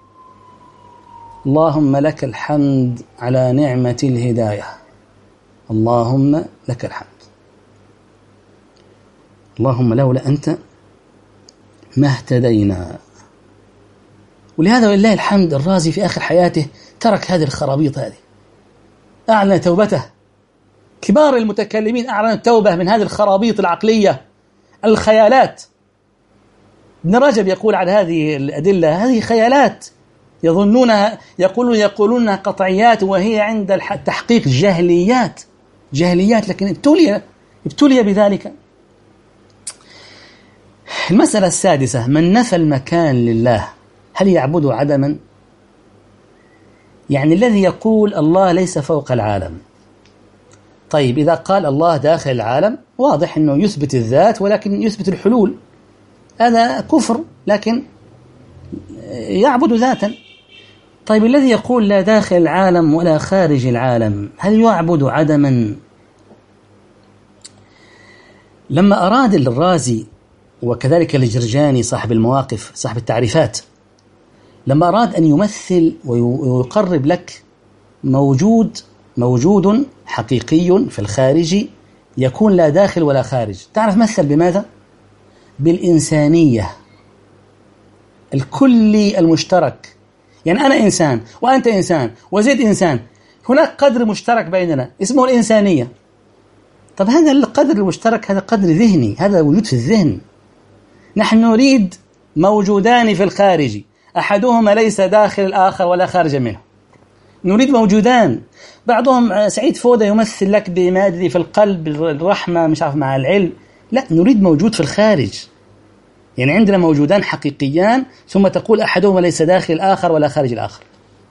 اللهم لك الحمد على نعمة الهداية، اللهم لك الحمد. اللهم لولا أنت ما اهتدينا. ولهذا ولله الحمد الرازي في آخر حياته ترك هذه الخرابيط، هذه أعلن توبته. كبار المتكلمين أعلنوا التوبة من هذه الخرابيط العقلية، الخيالات. ابن رجب يقول على هذه الأدلة هذه خيالات يظنونها، يقولون قطعيات وهي عند التحقيق جهليات، لكن ابتلي بذلك. المسألة السادسة: من نفى المكان لله هل يعبد عدما؟ يعني الذي يقول الله ليس فوق العالم، طيب إذا قال الله داخل العالم واضح أنه يثبت الذات ولكن يثبت الحلول، هذا كفر، لكن يعبد ذاتا. طيب الذي يقول لا داخل العالم ولا خارج العالم هل يعبد عدما؟ لما أراد الرازي وكذلك الجرجاني صاحب المواقف صاحب التعريفات، لما أراد أن يمثل ويقرب لك موجود حقيقي في الخارج يكون لا داخل ولا خارج، تعرف مثل بماذا؟ بالإنسانية، الكلي المشترك. يعني أنا إنسان وأنت إنسان وزيد إنسان، هناك قدر مشترك بيننا اسمه الإنسانية. طب هذا القدر المشترك هذا قدر ذهني، هذا وجود في الذهن. نحن نريد موجودان في الخارج، أحدهما ليس داخل الآخر ولا خارج منه. نريد موجودان، بعضهم سعيد فودة يمثل لك بما أدري في القلب الرحمة مش عارف مع العلم، لا، نريد موجود في الخارج. يعني عندنا موجودان حقيقيان ثم تقول أحدهما ليس داخل الآخر ولا خارج الآخر.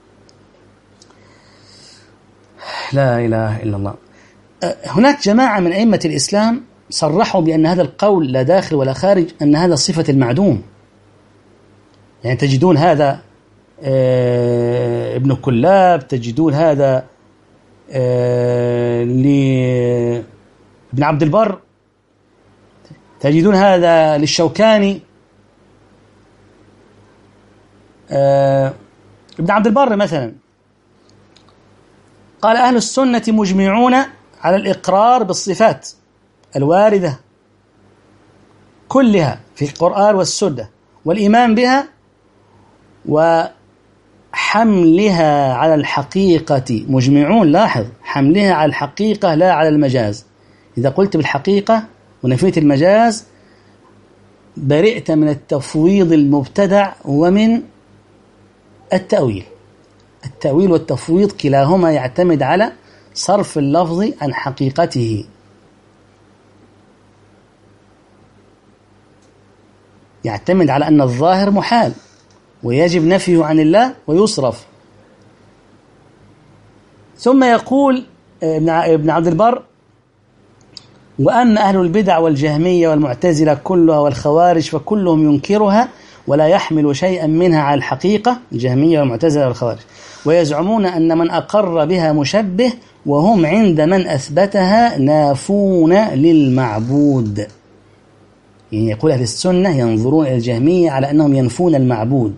لا إله إلا الله. هناك جماعة من أئمة الإسلام صرحوا بأن هذا القول لا داخل ولا خارج أن هذا صفة المعدوم. يعني تجدون هذا ابن كلاب، تجدون هذا لابن عبد البر، تجدون هذا للشوكاني. ابن عبد البر مثلا قال أهل السنة مجمعون على الإقرار بالصفات الواردة كلها في القرآن والسنة والإيمان بها وحملها على الحقيقة. مجمعون، لاحظ، حملها على الحقيقة لا على المجاز. إذا قلت بالحقيقة ونفيت المجاز برئت من التفويض المبتدع ومن التأويل. التأويل والتفويض كلاهما يعتمد على صرف اللفظ عن حقيقته. يعتمد على أن الظاهر محال ويجب نفيه عن الله ويصرف. ثم يقول ابن عبد البر: وأما أهل البدع والجهمية والمعتزلة كلها والخوارج فكلهم ينكرها ولا يحمل شيئا منها على الحقيقة، الجهمية والمعتزلة والخوارج، ويزعمون أن من أقر بها مشبه، وهم عند من أثبتها نافون للمعبود. يعني يقول أهل السنة ينظرون إلى الجهمية على أنهم ينفون المعبود.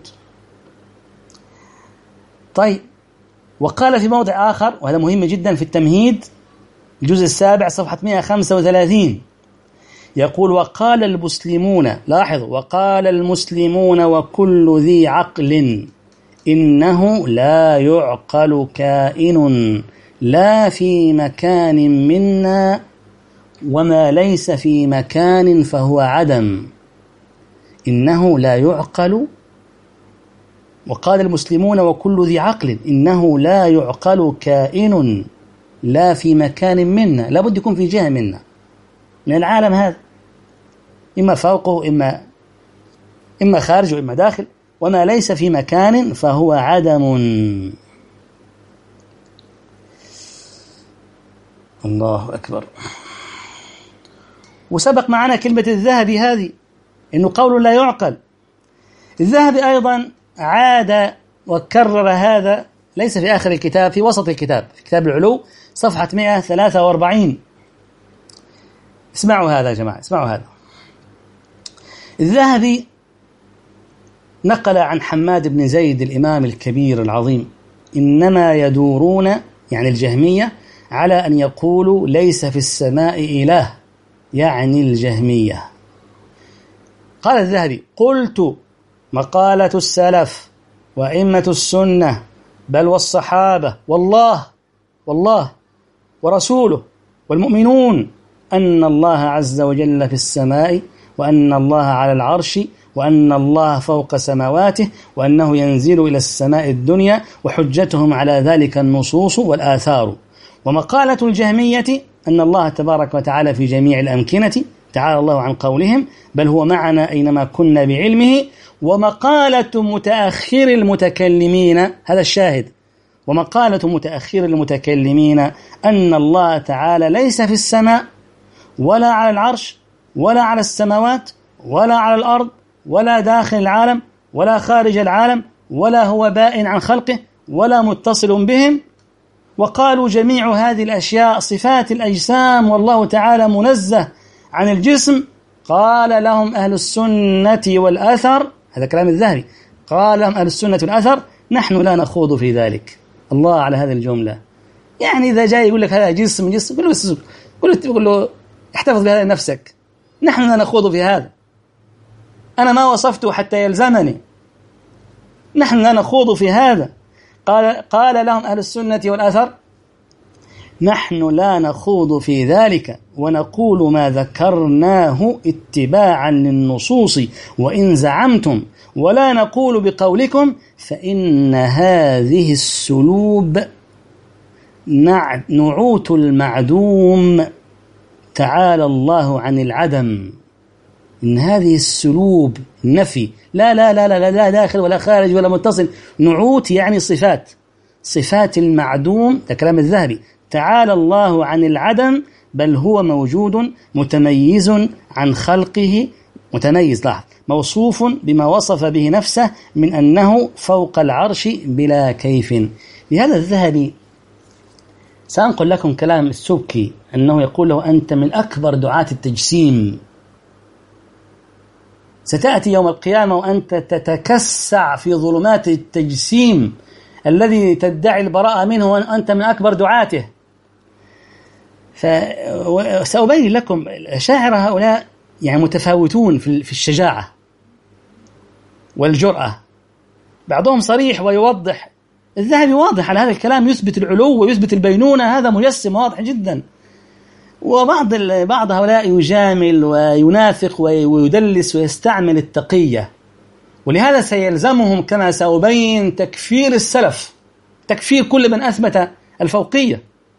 طيب، وقال في موضع آخر، وهذا مهم جدا، في التمهيد الجزء 7 صفحة 135، يقول: وقال المسلمون، لاحظوا، وقال المسلمون وكل ذي عقل إنه لا يعقل كائن لا في مكان منا، وما ليس في مكان فهو عدم. إنه لا يعقل. وقال المسلمون وكل ذي عقل إنه لا يعقل كائن لا في مكان منا، لابد يكون في جهة منا من العالم هذا، إما فوقه إما خارج وإما داخل. وما ليس في مكان فهو عدم. الله أكبر. وسبق معنا كلمة الذهبي هذه إنه قول لا يعقل. الذهبي أيضا عاد وكرر هذا، ليس في آخر الكتاب، في وسط الكتاب، في كتاب العلو صفحة 143. اسمعوا هذا يا جماعة، اسمعوا هذا. الذهبي نقل عن حماد بن زيد الإمام الكبير العظيم: إنما يدورون، يعني الجهمية، على أن يقولوا ليس في السماء إله، يعني الجهمية. قال الذهبي: قلت مقالة السلف وأئمة السنة بل والصحابة والله ورسوله والمؤمنون أن الله عز وجل في السماء، وأن الله على العرش، وأن الله فوق سماواته، وأنه ينزل إلى السماء الدنيا، وحجتهم على ذلك النصوص والآثار. ومقالة الجهمية أن الله تبارك وتعالى في جميع الأمكنة، تعالى الله عن قولهم، بل هو معنا أينما كنا بعلمه. ومقالة متأخر المتكلمين، هذا الشاهد، ومقالة متأخر المتكلمين أن الله تعالى ليس في السماء ولا على العرش ولا على السماوات ولا على الأرض ولا داخل العالم ولا خارج العالم، ولا هو بائن عن خلقه ولا متصل بهم. وقالوا جميع هذه الأشياء صفات الأجسام، والله تعالى منزه عن الجسم. قال لهم أهل السنة والأثر، هذا كلام الذهبي، قال لهم أهل السنة والأثر: نحن لا نخوض في ذلك. الله على هذه الجملة. يعني إذا جاي يقول لك هذا جسم، قل له احتفظ بهذا نفسك، نحن لا نخوض في هذا، أنا ما وصفته حتى يلزمني، نحن لا نخوض في هذا. قال لهم أهل السنة والأثر: نحن لا نخوض في ذلك ونقول ما ذكرناه اتباعا للنصوص وإن زعمتم، ولا نقول بقولكم، فإن هذه السلوب نعوت المعدوم، تعالى الله عن العدم. إن هذه السلوب النفي لا لا لا لا لا, لا داخل ولا خارج ولا متصل، نعوت يعني صفات المعدوم. ده كلام الذهبي. تعالى الله عن العدم بل هو موجود متميز عن خلقه، متميز لاحظ، موصوف بما وصف به نفسه من أنه فوق العرش بلا كيف. لهذا الذهبي سأنقل لكم كلام السبكي أنه يقول له: أنت من أكبر دعاة التجسيم، ستأتي يوم القيامة وأنت تتكسع في ظلمات التجسيم الذي تدعي البراءة منه وأنت من أكبر دعاته. فسأبين لكم الأشاعرة هؤلاء يعني متفاوتون في الشجاعة والجرأة، بعضهم صريح ويوضح. الذهبي واضح على هذا الكلام، يثبت العلو ويثبت البينونة، هذا مجسم واضح جدا. وبعض هؤلاء يجامل وينافق ويدلس ويستعمل التقية، ولهذا سيلزمهم كما سأبين تكفير السلف، تكفير كل من أثبت الفوقية.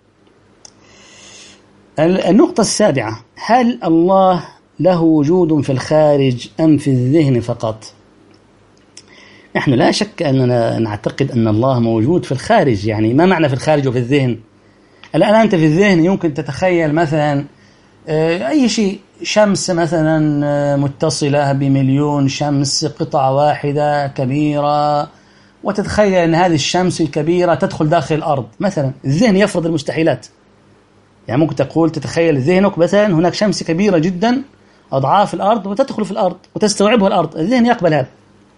النقطة السابعة: هل الله له وجود في الخارج أم في الذهن فقط؟ نحن لا شك أننا نعتقد أن الله موجود في الخارج. يعني ما معنى في الخارج وفي الذهن؟ الآن أنت في الذهن يمكن تتخيل مثلا أي شيء، شمس مثلا متصلة بمليون شمس، قطعة واحدة كبيرة، وتتخيل أن هذه الشمس الكبيرة تدخل داخل الأرض مثلا. الذهن يفرض المستحيلات. يعني ممكن تقول تتخيل ذهنك مثلا هناك شمس كبيرة جدا أضعاف الأرض وتدخل في الأرض وتستوعبها الأرض، الذهن يقبل هذا.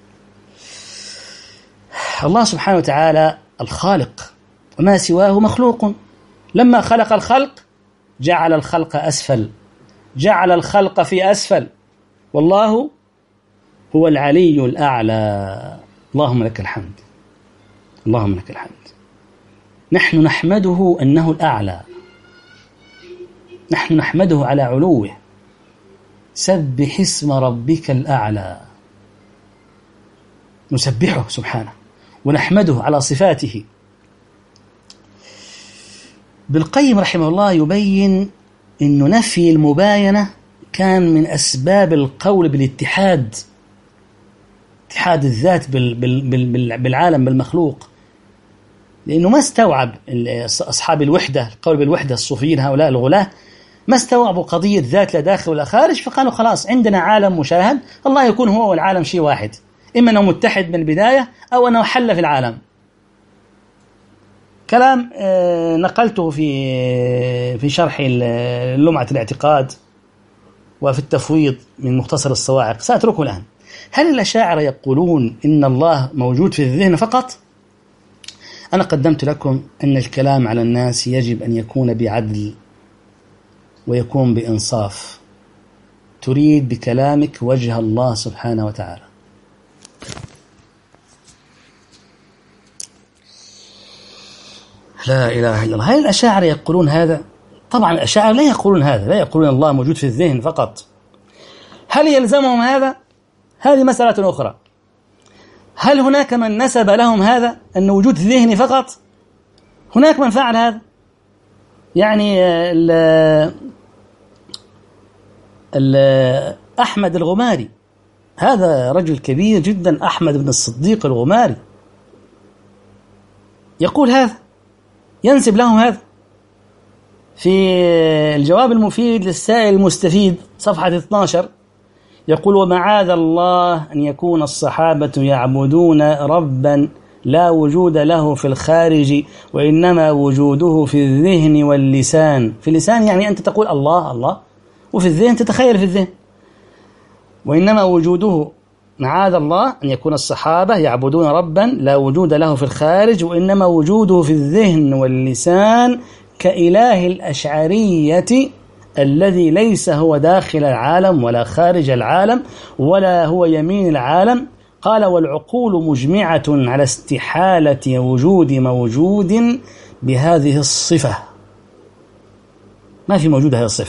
الله سبحانه وتعالى الخالق وما سواه مخلوق. لما خلق الخلق جعل الخلق أسفل، جعل الخلق في أسفل، والله هو العلي الأعلى. اللهم لك الحمد، اللهم لك الحمد. نحن نحمده أنه الأعلى، نحن نحمده على علوه. سبح اسم ربك الأعلى، نسبحه سبحانه ونحمده على صفاته. ابن القيم رحمه الله يبين أن نفي المباينة كان من أسباب القول بالاتحاد، اتحاد الذات بالعالم بالمخلوق، لأنه ما استوعب أصحاب الوحدة، القول بالوحدة الصوفيين هؤلاء الغلاة، ما استوعبوا قضية ذات لا داخل ولا خارج، فقالوا خلاص عندنا عالم مشاهد، الله يكون هو والعالم شيء واحد، إما أنه متحد من البداية أو أنه حل في العالم. كلام نقلته في شرح لمعة الاعتقاد وفي التفويض من مختصر الصواعق، سأتركه الآن. هل الأشاعرة يقولون إن الله موجود في الذهن فقط؟ أنا قدمت لكم أن الكلام على الناس يجب أن يكون بعدل ويكون بإنصاف. تريد بكلامك وجه الله سبحانه وتعالى. لا إله إلا الله. هل الأشاعرة يقولون هذا؟ طبعا الأشاعرة لا يقولون هذا، لا يقولون الله موجود في الذهن فقط. هل يلزمهم هذا؟ هذه مسألة أخرى. هل هناك من نسب لهم هذا أن وجود ذهني فقط؟ هناك من فعل هذا. يعني أحمد الغماري، هذا رجل كبير جدا، أحمد بن الصديق الغماري، يقول هذا، ينسب لهم هذا. في الجواب المفيد للسائل المستفيد صفحة 12 يقول: ومعاذ الله أن يكون الصحابة يعبدون ربا لا وجود له في الخارج، وإنما وجوده في الذهن واللسان. في اللسان يعني أنت تقول الله الله، وفي الذهن تتخيل في الذهن. وإنما وجوده، معاذ الله أن يكون الصحابة يعبدون ربا لا وجود له في الخارج، وإنما وجوده في الذهن واللسان، كإله الأشعرية الذي ليس هو داخل العالم ولا خارج العالم ولا هو يمين العالم. قال: والعقول مجمعة على استحالة وجود موجود بهذه الصفة. ما في موجود هذه الصفة.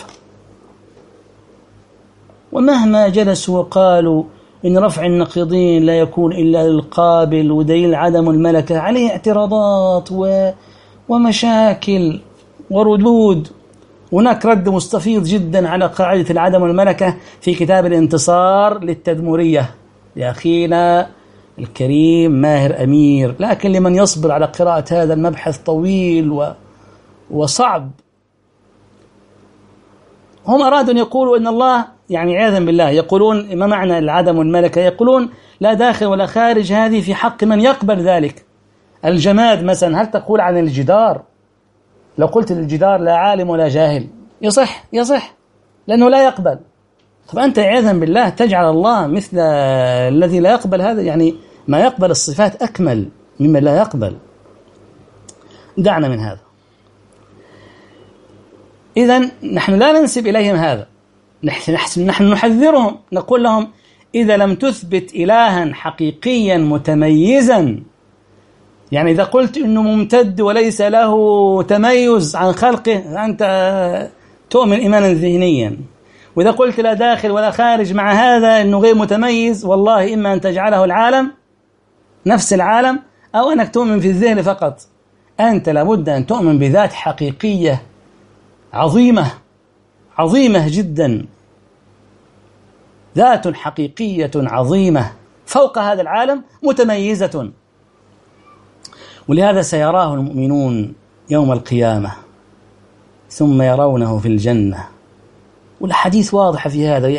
ومهما جلسوا وقالوا إن رفع النقيضين لا يكون إلا للقابل ودليل عدم الملكة، عليه اعتراضات ومشاكل وردود، هناك رد مستفيض جدا على قاعدة العدم والملكة في كتاب الانتصار للتدمرية لأخينا الكريم ماهر أمير، لكن لمن يصبر على قراءة هذا المبحث طويل وصعب. هم أرادوا أن يقولوا أن الله يعني عياذا بالله يقولون ما معنى العدم والملكة، يقولون لا داخل ولا خارج، هذه في حق من يقبل ذلك. الجماد مثلا، هل تقول عن الجدار لو قلت للجدار لا عالم ولا جاهل يصح لأنه لا يقبل؟ طب أنت عياذا بالله تجعل الله مثل الذي لا يقبل هذا، يعني ما يقبل الصفات أكمل مما لا يقبل. دعنا من هذا. إذن نحن لا ننسب إليهم هذا، نحن نحذرهم، نقول لهم إذا لم تثبت إلها حقيقيا متميزا، يعني إذا قلت إنه ممتد وليس له تميز عن خلقه أنت تؤمن إيمانا ذهنيا، وإذا قلت لا داخل ولا خارج مع هذا إنه غير متميز، والله إما أن تجعله العالم نفس العالم أو أنك تؤمن في الذهن فقط. أنت لابد أن تؤمن بذات حقيقية عظيمة جدا، ذات حقيقية عظيمة فوق هذا العالم متميزة، ولهذا سيراه المؤمنون يوم القيامة ثم يرونه في الجنة، والحديث واضح في هذا.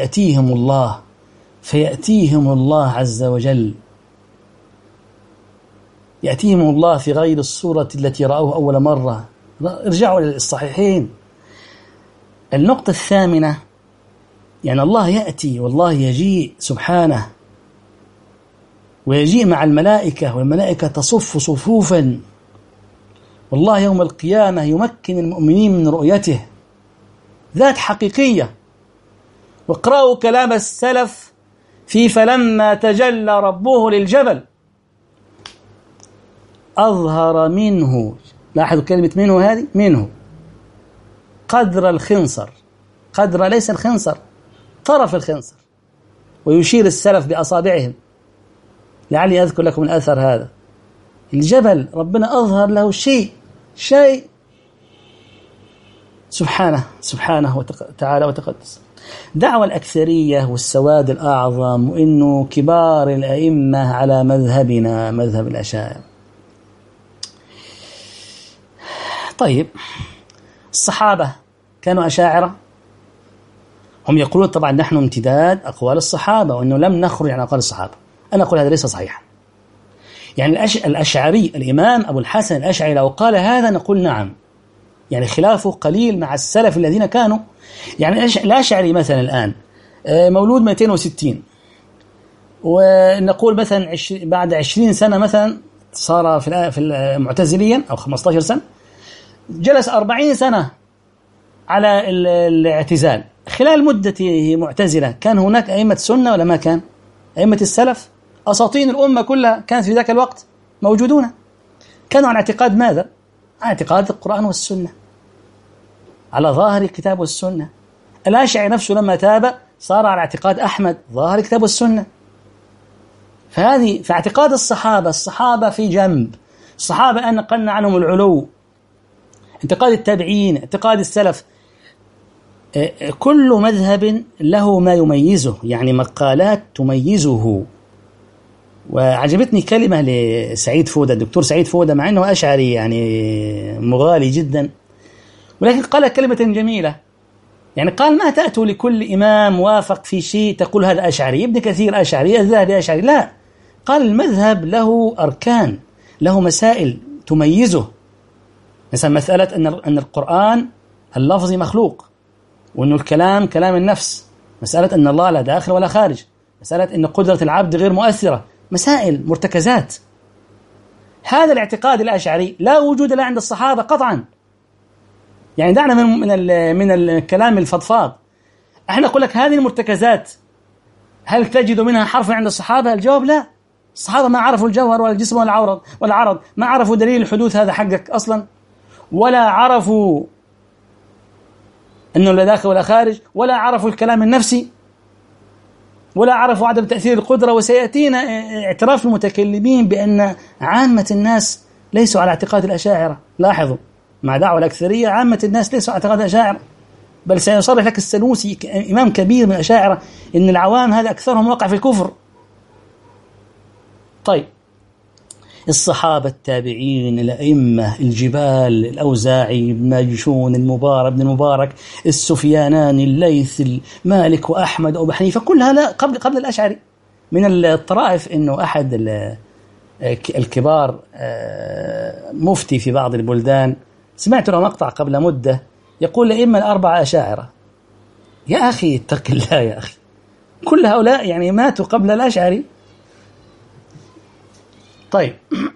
فيأتيهم الله عز وجل، يأتيهم الله في غير الصورة التي رأوه أول مرة. ارجعوا للصحيحين. النقطة الثامنة، يعني الله يأتي والله يجيء سبحانه، ويجيء مع الملائكة والملائكة تصف صفوفا، والله يوم القيامة يمكن المؤمنين من رؤيته، ذات حقيقية. واقرأوا كلام السلف في فلما تجلى ربه للجبل أظهر منه، لاحظوا كلمة منه هذه، منه قدر الخنصر، قدر ليس الخنصر، طرف الخنصر، ويشير السلف بأصابعهم. لعلي أذكر لكم الأثر هذا. الجبل ربنا أظهر له شيء سبحانه وتعالى وتقدس. دعوى الأكثرية والسواد الأعظم وإنه كبار الأئمة على مذهبنا مذهب الأشاعرة. طيب الصحابة كانوا أشاعرة؟ هم يقولون طبعا نحن امتداد أقوال الصحابة وأنه لم نخرج عن أقوال الصحابة. أنا أقول هذا ليس صحيحا. يعني الأشعري الإمام أبو الحسن الأشعري لو قال هذا نقول نعم، يعني خلافه قليل مع السلف الذين كانوا، يعني الأشعري مثلا الآن مولود 260، ونقول مثلا بعد 20 سنة مثلا صار في المعتزليا أو 15 سنة، جلس 40 سنة على الاعتزال. خلال مدته معتزلة كان هناك أئمة سنة ولا ما كان؟ أئمة السلف أساطين الأمة كلها كانت في ذاك الوقت موجودون، كانوا على اعتقاد ماذا؟ على اعتقاد القرآن والسنة، على ظاهر الكتاب والسنة. الأشعري نفسه لما تاب صار على اعتقاد أحمد، ظاهر الكتاب والسنة. فهذه في اعتقاد الصحابة في جنب، الصحابة أن نقلنا عنهم العلو، اعتقاد التابعين، اعتقاد السلف. كل مذهب له ما يميزه، يعني مقالات تميزه. وعجبتني كلمة لسعيد فودة، الدكتور سعيد فودة، مع أنه أشعري يعني مغالي جدا، ولكن قال كلمة جميلة. يعني قال ما تأتوا لكل إمام وافق في شيء تقول هذا أشعري، ابن كثير أشعري، الذهبي أشعري، لا. قال المذهب له أركان، له مسائل تميزه. مثلا مسألة أن القرآن اللفظي مخلوق، وأن الكلام كلام النفس، مسألة أن الله لا داخل ولا خارج، مسألة أن قدرة العبد غير مؤثرة، مسائل مرتكزات. هذا الاعتقاد الأشعري لا وجود له عند الصحابة قطعا. يعني دعنا من الكلام الفضفاض. احنا نقول لك هذه المرتكزات هل تجد منها حرف عند الصحابة؟ الجواب لا. الصحابة ما عرفوا الجوهر ولا الجسم ولا العرض، ما عرفوا دليل الحدوث هذا حقك أصلا، ولا عرفوا أنه لا داخل ولا خارج، ولا عرفوا الكلام النفسي، ولا عرفوا عدم تأثير القدرة. وسيأتينا اعتراف المتكلمين بأن عامة الناس ليسوا على اعتقاد الأشاعرة. لاحظوا، مع دعوة الأكثرية عامة الناس ليسوا على اعتقاد الأشاعرة. بل سيصرح لك السنوسي إمام كبير من الأشاعرة إن العوام هذا أكثرهم وقع في الكفر. طيب الصحابة التابعين الأئمة الجبال الأوزاعي ماجشون المبارك بن المبارك السفياناني الليث مالك وأحمد أبو حنيفة كلها قبل الأشعري. من الطرائف إنه أحد الكبار مفتي في بعض البلدان سمعت له مقطع قبل مدة يقول الأئمة الأربعة أشاعرة. يا أخي اتق الله يا أخي، كل هؤلاء يعني ماتوا قبل الأشعري. طيب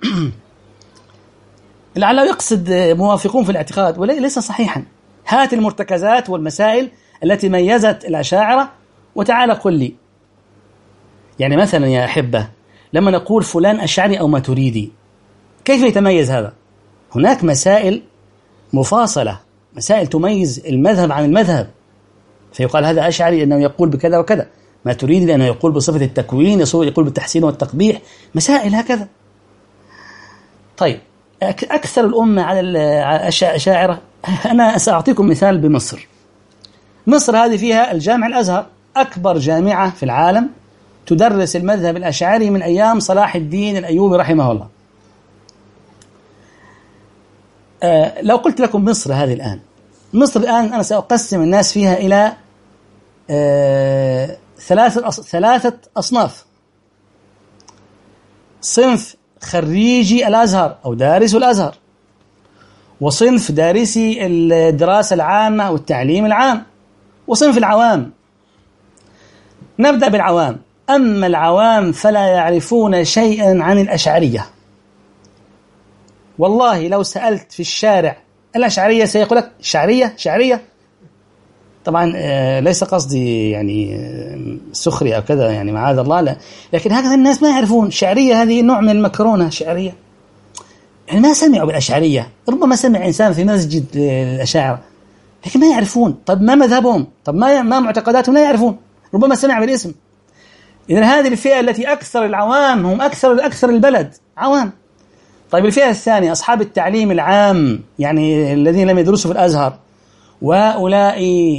لعله يقصد موافقون في الاعتقاد وليس صحيحا. هات المرتكزات والمسائل التي ميزت الأشاعرة وتعال قل لي. يعني مثلا يا أحبة لما نقول فلان أشعري أو ماتريدي كيف يتميز هذا؟ هناك مسائل مفاصلة، مسائل تميز المذهب عن المذهب، فيقال هذا أشعري لأنه يقول بكذا وكذا، ماتريدي لأنه يقول بصفة التكوين، يقول بالتحسين والتقبيح، مسائل هكذا. طيب أكثر الأمة على الأشاعرة، أنا سأعطيكم مثال بمصر. مصر هذه فيها الجامع الأزهر، أكبر جامعة في العالم تدرس المذهب الأشعري من أيام صلاح الدين الأيوبي رحمه الله. لو قلت لكم مصر هذه الآن، مصر الآن أنا سأقسم الناس فيها إلى ثلاثة أصناف. صنف خريجي الأزهر أو دارس الأزهر، وصنف دارسي الدراسة العامة والتعليم العام، وصنف العوام. نبدأ بالعوام. أما العوام فلا يعرفون شيئا عن الأشعرية. والله لو سألت في الشارع الأشعرية سيقول لك شعرية. طبعا ليس قصدي يعني سخري أو كذا، يعني معاذ الله، لا، لكن هكذا الناس ما يعرفون. شعرية هذه نوع من المكرونة، شعرية يعني ما سمعوا بالأشعرية. ربما سمع إنسان في مسجد الأشاعرة لكن ما يعرفون. طب ما مذهبهم؟ طب ما معتقداتهم؟ لا يعرفون، ربما سمع بالاسم. إذن هذه الفئة التي أكثر العوام هم أكثر البلد عوام. طيب الفئة الثانية أصحاب التعليم العام، يعني الذين لم يدرسوا في الأزهر، وهؤلاء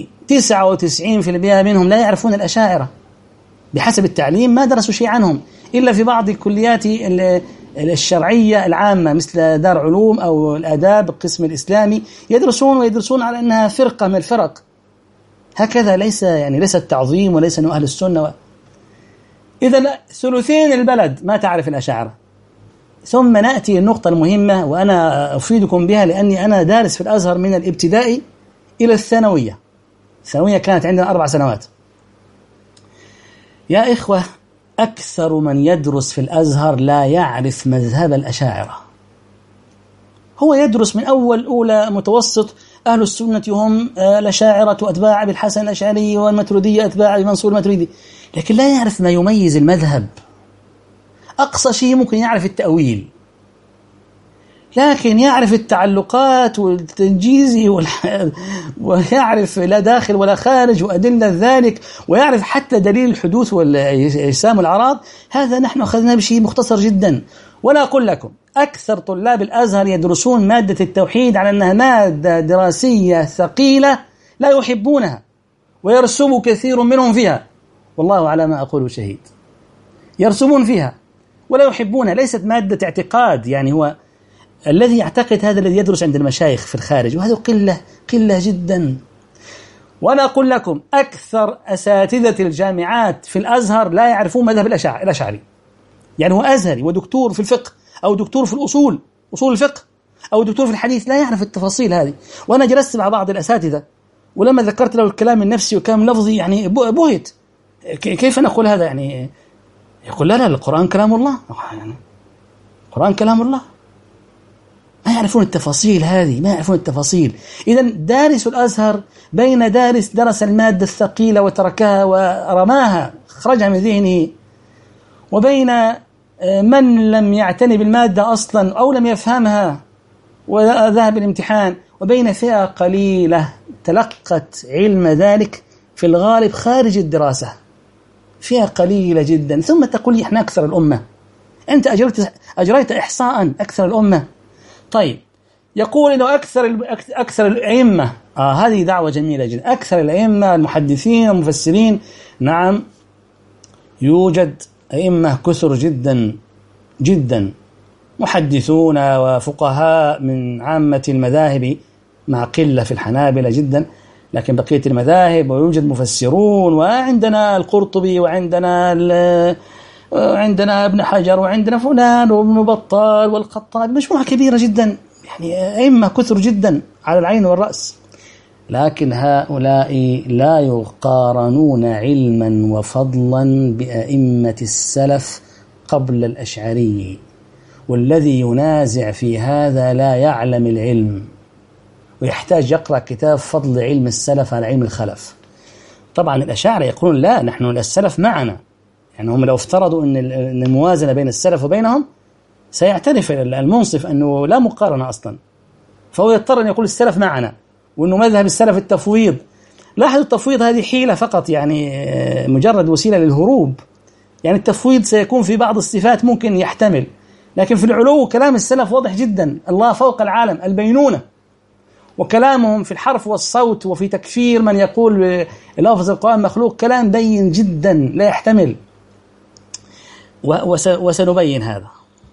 99% منهم لا يعرفون الأشاعرة بحسب التعليم، ما درسوا شيء عنهم إلا في بعض الكليات الشرعية العامة مثل دار علوم أو الآداب القسم الإسلامي، يدرسون على أنها فرقة من الفرق هكذا، ليس التعظيم وليس أنه أهل السنة. إذن ثلثين البلد ما تعرف الأشاعرة. ثم نأتي النقطة المهمة وأنا أفيدكم بها لأني أنا دارس في الأزهر من الابتدائي إلى الثانوية. الثانوية كانت عندنا 4 سنوات. يا إخوة، أكثر من يدرس في الأزهر لا يعرف مذهب الأشاعرة. هو يدرس من أولى متوسط، أهل السنة هم الأشاعرة أتباع أبي الحسن الأشعري، والماتريدية أتباع أبي منصور الماتريدي، لكن لا يعرف ما يميز المذهب. أقصى شيء ممكن يعرف التأويل، لكن يعرف التعلقات والتنجيزي ويعرف لا داخل ولا خارج وأدلة ذلك، ويعرف حتى دليل الحدوث والإجسام والأعراض. هذا نحن أخذنا بشيء مختصر جدا. ولا أقول لكم أكثر طلاب الأزهر يدرسون مادة التوحيد على أنها مادة دراسية ثقيلة لا يحبونها، ويرسم كثير منهم فيها، والله على ما أقول شهيد، يرسمون فيها ولا يحبونها. ليست مادة اعتقاد، يعني هو الذي يعتقد هذا الذي يدرس عند المشايخ في الخارج، وهذا قلة جدا. وأنا أقول لكم أكثر أساتذة الجامعات في الأزهر لا يعرفون مذهب الأشعري. يعني هو أزهري ودكتور في الفقه أو دكتور في أصول الفقه أو دكتور في الحديث، لا يعرف التفاصيل هذه. وأنا جلست مع بعض الأساتذة ولما ذكرت له الكلام النفسي وكلام لفظي يعني بهت، كيف نقول هذا؟ يعني يقول لا القرآن كلام الله، يعني القرآن كلام الله. ما يعرفون التفاصيل هذه، ما يعرفون التفاصيل. إذن دارس الأزهر بين درس المادة الثقيلة وتركها ورماها خرجها من ذهنه، وبين من لم يعتني بالمادة أصلا أو لم يفهمها وذهب الامتحان، وبين فئة قليلة تلقت علم ذلك في الغالب خارج الدراسة، فئة قليلة جدا. ثم تقول إحنا أكثر الأمة. أنت أجريت إحصاء أكثر الأمة. طيب يقول إنه أكثر الأئمة، هذه دعوة جميلة جدا، أكثر الأئمة المحدثين والمفسرين، نعم يوجد أئمة كثر جدا جدا، محدثون وفقهاء من عامة المذاهب مع قلة في الحنابلة جدا، لكن بقية المذاهب، ويوجد مفسرون، وعندنا القرطبي، وعندنا ابن حجر، وعندنا فلان وابن بطال والخطابي، مجموعة كبيرة جدا، يعني أئمة كثر جدا على العين والرأس، لكن هؤلاء لا يقارنون علما وفضلا بأئمة السلف قبل الأشعري، والذي ينازع في هذا لا يعلم العلم، ويحتاج يقرأ كتاب فضل علم السلف على علم الخلف. طبعا الأشاعرة يقولون لا، نحن السلف معنا، يعني هم لو افترضوا أن الموازنة بين السلف وبينهم سيعترف المنصف أنه لا مقارنة أصلا، فهو يضطر أن يقول السلف معنا، وأنه مذهب السلف التفويض. لاحظوا التفويض هذه حيلة فقط، يعني مجرد وسيلة للهروب، يعني التفويض سيكون في بعض الصفات ممكن يحتمل، لكن في العلو كلام السلف واضح جدا، الله فوق العالم، البينونة، وكلامهم في الحرف والصوت وفي تكفير من يقول لفظ القرآن مخلوق كلام بين جدا لا يحتمل، وسنبين هذا.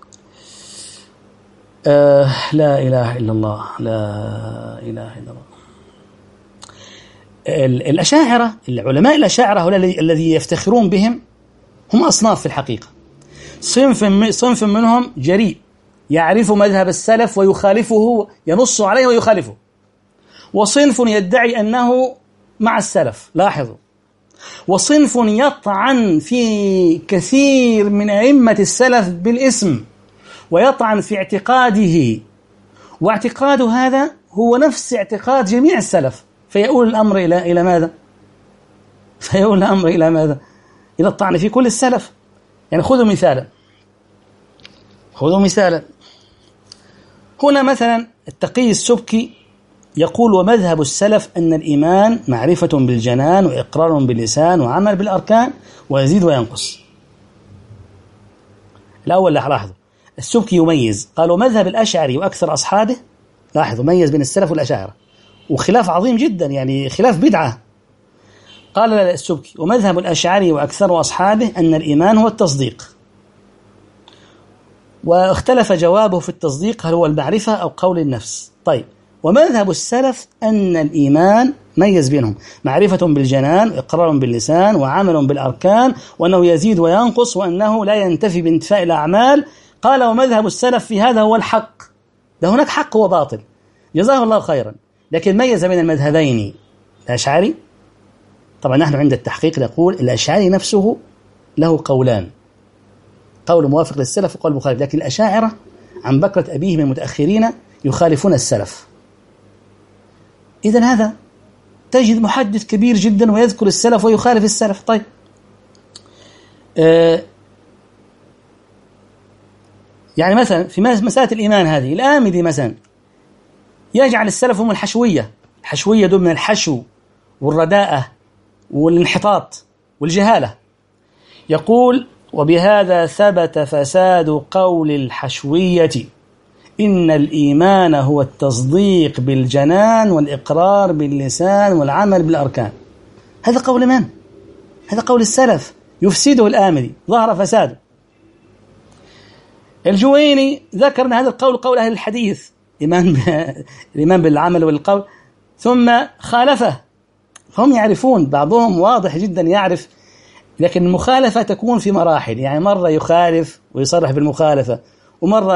لا إله إلا الله، لا إله إلا الله. الأشاعرة، العلماء الأشاعرة الذي يفتخرون بهم هم أصناف في الحقيقة، صنف منهم جريء يعرف مذهب السلف ويخالفه، ينص عليه ويخالفه، وصنف يدعي أنه مع السلف، لاحظوا، وصنف يطعن في كثير من أئمة السلف بالاسم، ويطعن في اعتقاده، واعتقاد هذا هو نفس اعتقاد جميع السلف، فيؤول الأمر إلى ماذا؟ فيؤول الأمر إلى ماذا؟ إلى الطعن في كل السلف. يعني خذوا مثالا، هنا مثلا التقي السبكي يقول: ومذهب السلف أن الإيمان معرفة بالجنان وإقرار باللسان وعمل بالأركان ويزيد وينقص. الأول لاحظوا السبكي يميز، قال: ومذهب الأشعري وأكثر أصحابه، لاحظوا ميز بين السلف والأشاعرة، وخلاف عظيم جدا، يعني خلاف بدعة. قال السبكي: ومذهب الأشعري وأكثر أصحابه أن الإيمان هو التصديق، واختلف جوابه في التصديق هل هو المعرفة أو قول النفس. طيب، ومذهب السلف أن الإيمان ميز بينهم معرفة بالجنان وإقرار باللسان وعمل بالأركان، وأنه يزيد وينقص، وأنه لا ينتفي بانتفاء الأعمال. قال: ومذهب السلف في هذا هو الحق. ده هناك حق وباطل، جزاه الله خيرا، لكن ميز بين المذهبين. الأشعري طبعا نحن عند التحقيق نقول الأشعري نفسه له قولان، قول موافق للسلف وقول مخالف، لكن الأشاعرة عن بكرة أبيه من المتأخرين يخالفون السلف. إذن هذا تجد محدث كبير جدا ويذكر السلف ويخالف السلف. طيب، يعني مثلا في مسألة الإيمان هذه، الآمدي مثلا يجعل السلف هم الحشوية دول من الحشو والرداءة والانحطاط والجهالة. يقول: وبهذا ثبت فساد قول الحشوية إن الإيمان هو التصديق بالجنان والإقرار باللسان والعمل بالأركان. هذا قول من؟ هذا قول السلف، يفسده الآمدي، ظهر فساده. الجويني ذكر أن هذا القول قول أهل الحديث، الإيمان بالعمل والقول، ثم خالفه. هم يعرفون، بعضهم واضح جدا يعرف، لكن المخالفة تكون في مراحل، يعني مرة يخالف ويصرح بالمخالفة، ومرة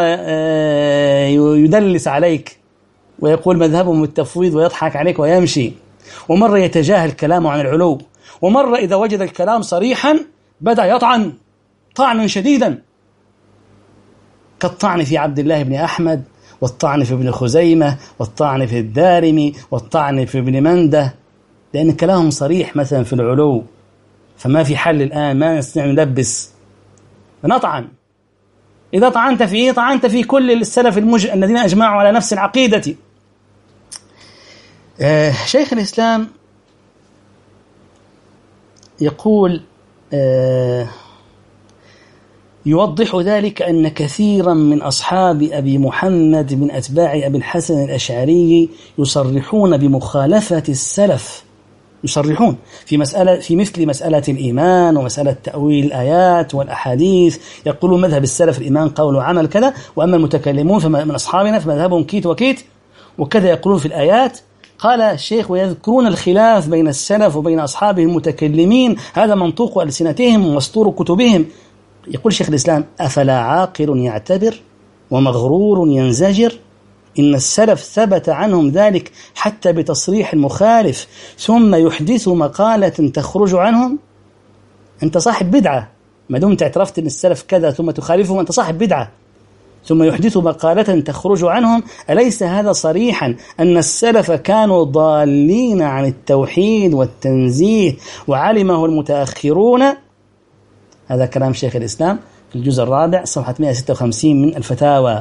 يدلس عليك ويقول مذهبهم التفويض ويضحك عليك ويمشي، ومرة يتجاهل كلامه عن العلو، ومرة إذا وجد الكلام صريحا بدأ يطعن طعنا شديدا، كالطعن في عبد الله بن أحمد، والطعن في ابن خزيمة، والطعن في الدارمي، والطعن في ابن منده، لأن كلامهم صريح مثلا في العلو، فما في حل الآن، ما نستطيع نلبس نطعن. إذا طعنت في إيه؟ طعنت في كل السلف الذين أجمعوا على نفس العقيدة. شيخ الإسلام يقول: يوضح ذلك أن كثيرا من أصحاب أبي محمد من أتباع أبي الحسن الأشعري يصرحون بمخالفة السلف، يصرحون في مثل مسألة الإيمان ومسألة تأويل الآيات والأحاديث، يقولون مذهب السلف الإيمان قول وعمل كذا، وأما المتكلمون من أصحابنا فمذهبهم كيت وكيت وكذا يقولون في الآيات. قال الشيخ: ويذكرون الخلاف بين السلف وبين أصحابهم المتكلمين، هذا منطوق ألسنتهم ومسطور كتبهم. يقول شيخ الإسلام: أفلا عاقل يعتبر ومغرور ينزجر؟ إن السلف ثبت عنهم ذلك حتى بتصريح المخالف، ثم يحدث مقالة تخرج عنهم. أنت صاحب بدعة، ما دمت اعترفت أن السلف كذا ثم تخالفهم أنت صاحب بدعة. ثم يحدث مقالة تخرج عنهم، أليس هذا صريحا أن السلف كانوا ضالين عن التوحيد والتنزيه وعلمه المتأخرون؟ هذا كلام شيخ الإسلام في الجزء الرابع صفحة 156 من الفتاوى.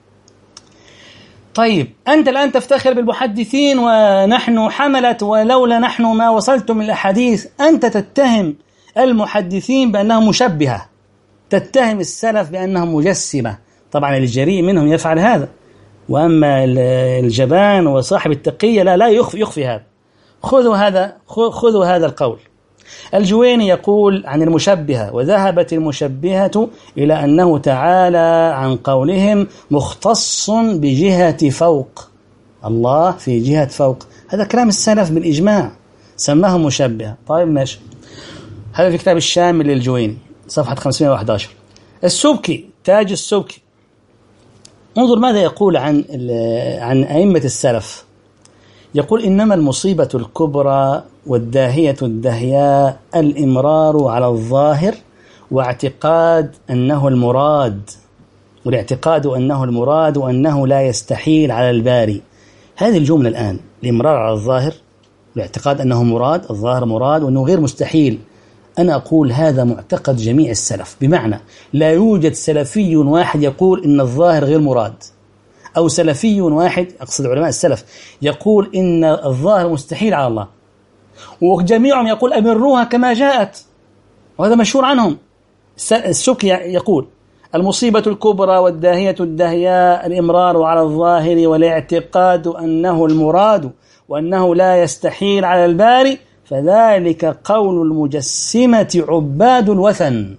طيب، أنت الآن تفتخر بالمحدثين ونحن حملت ولولا نحن ما وصلتم الأحاديث. أنت تتهم المحدثين بأنهم مشبهة، تتهم السلف بأنهم مجسمة. طبعا الجريء منهم يفعل هذا، وأما الجبان وصاحب التقية لا يخفي هذا. خذوا هذا القول. الجويني يقول عن المشبهة: وذهبت المشبهة إلى أنه تعالى عن قولهم مختص بجهة فوق، الله في جهة فوق. هذا كلام السلف بالإجماع، سماه مشبهة. طيب ماشي، هذا في كتاب الشامل للجويني صفحة 511. السبكي، تاج السبكي، انظر ماذا يقول عن أئمة السلف. يقول: إنما المصيبة الكبرى والداهية الدهياء الإمرار على الظاهر واعتقاد أنه المراد، والاعتقاد أنه المراد وأنه لا يستحيل على الباري. هذه الجملة الآن، الإمرار على الظاهر والاعتقاد أنه مراد، الظاهر مراد وأنه غير مستحيل. أنا أقول هذا معتقد جميع السلف، بمعنى لا يوجد سلفي واحد يقول إن الظاهر غير مراد، أو سلفي واحد، أقصد علماء السلف، يقول إن الظاهر مستحيل على الله، وجميعهم يقول أمروها كما جاءت، وهذا مشهور عنهم. السبكي يقول: المصيبة الكبرى والداهية الدهياء الإمرار على الظاهر والاعتقاد أنه المراد وأنه لا يستحيل على الباري، فذلك قول المجسمة عباد الوثن.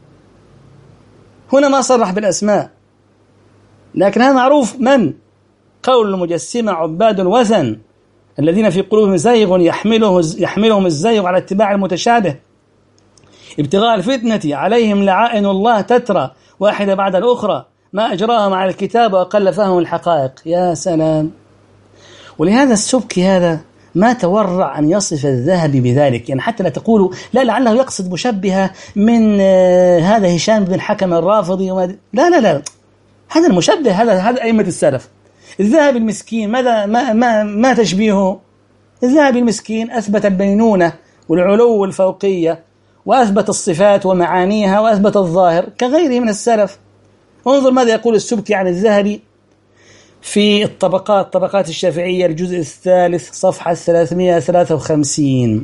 هنا ما صرح بالأسماء، لكن هذا معروف من قول المجسمة عباد الوثن الذين في قلوبهم زيغ يحملهم الزيغ على اتباع المتشابه ابتغاء الفتنة، عليهم لعائن الله تترى واحدة بعد الأخرى، ما أجراهم على الكتاب وأقل فهم الحقائق. يا سلام. ولهذا السبكي هذا ما تورع أن يصف الذهبي بذلك، يعني حتى لا تقولوا لا لعله يقصد مشبهة من هذا هشام بن حكم الرافضي لا، هذا المشبه، هذا أئمة السلف. الذهبي المسكين ما تشبيهه؟ الذهبي المسكين أثبت البينونة والعلو والفوقية، وأثبت الصفات ومعانيها، وأثبت الظاهر كغيره من السلف. انظر ماذا يقول السبكي عن الذهبي في طبقات الشافعية الجزء الثالث صفحة 353.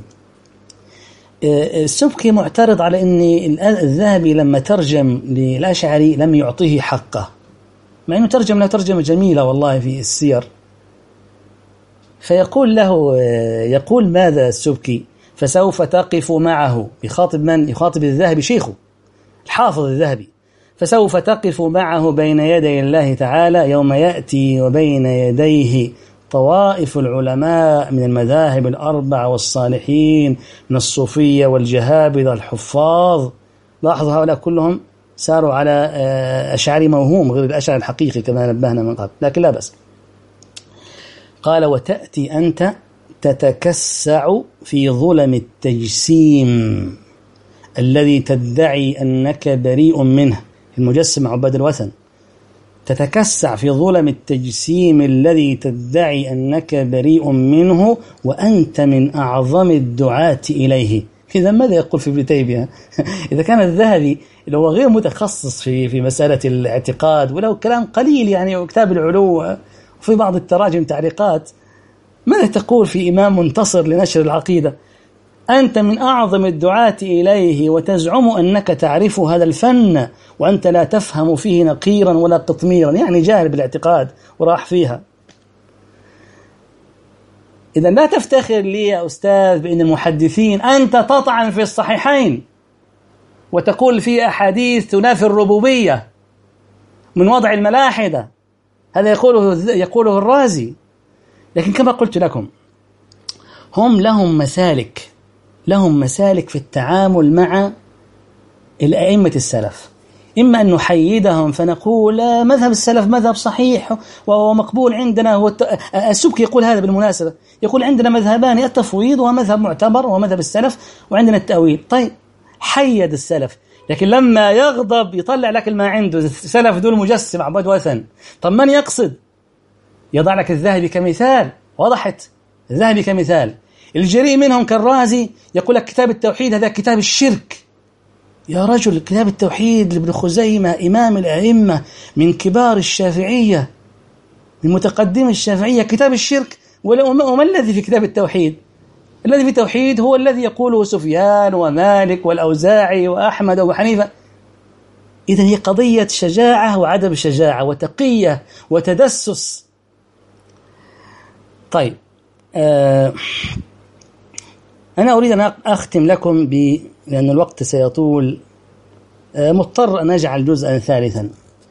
السبكي معترض على أن الذهبي لما ترجم للأشعري لم يعطيه حقه، مع أنه ترجم له ترجمة جميلة والله في السير. فيقول له، يقول ماذا السبكي: فسوف تقف معه، يخاطب من؟ يخاطب الذهبي شيخه الحافظ الذهبي. فسوف تقف معه بين يدي الله تعالى يوم يأتي وبين يديه طوائف العلماء من المذاهب الأربع والصالحين من الصوفية والجهابذة الحفاظ. لاحظوا هؤلاء كلهم ساروا على أشعري موهوم غير الأشعري الحقيقي كما نبهنا من قبل، لكن لا بس. قال: وتأتي أنت تتكسع في ظلم التجسيم الذي تدعي أنك بريء منه، المجسم عباد الوثن، تتكسع في ظلم التجسيم الذي تدعي أنك بريء منه وأنت من أعظم الدعاة إليه. إذا ماذا يقول في ابن تيمية؟ إذا كان الذهبي اللي هو غير متخصص في مسألة الاعتقاد ولو كلام قليل يعني وكتاب العلو وفي بعض التراجم تعليقات، ماذا تقول في إمام منتصر لنشر العقيدة؟ أنت من أعظم الدعاة إليه وتزعم أنك تعرف هذا الفن وأنت لا تفهم فيه نقيرا ولا قطميرا، يعني جاهل بالاعتقاد وراح فيها. إذا لا تفتخر لي يا أستاذ بأن المحدثين، أنت تطعن في الصحيحين وتقول في أحاديث تنافي الربوبية من وضع الملاحدة، هذا يقوله الرازي. لكن كما قلت لكم هم لهم مسالك في التعامل مع الأئمة السلف، إما أن نحيدهم فنقول مذهب السلف مذهب صحيح ومقبول عندنا. السبكي يقول هذا بالمناسبة، يقول عندنا مذهبان، التفويض ومذهب معتبر ومذهب السلف، وعندنا التأويل. طيب حيد السلف، لكن لما يغضب يطلع لك ما عنده. السلف دول مجسم عباد وثن. طب من يقصد؟ يضع لك الذهبي كمثال، وضحت الذهبي كمثال. الجريء منهم كالرازي يقول لك كتاب التوحيد هذا كتاب الشرك. يا رجل، كتاب التوحيد لابن خزيمة إمام الأئمة من كبار الشافعية، من متقدم الشافعية، كتاب الشرك. وما الذي في كتاب التوحيد؟ الذي في التوحيد هو الذي يقوله سفيان ومالك والأوزاعي وأحمد وحنيفة. إذن هي قضية شجاعة وعدم شجاعة وتقية وتدسس. طيب أنا أريد أن أختم لكم لأن الوقت سيطول، مضطر أن أجعل جزءا ثالثا.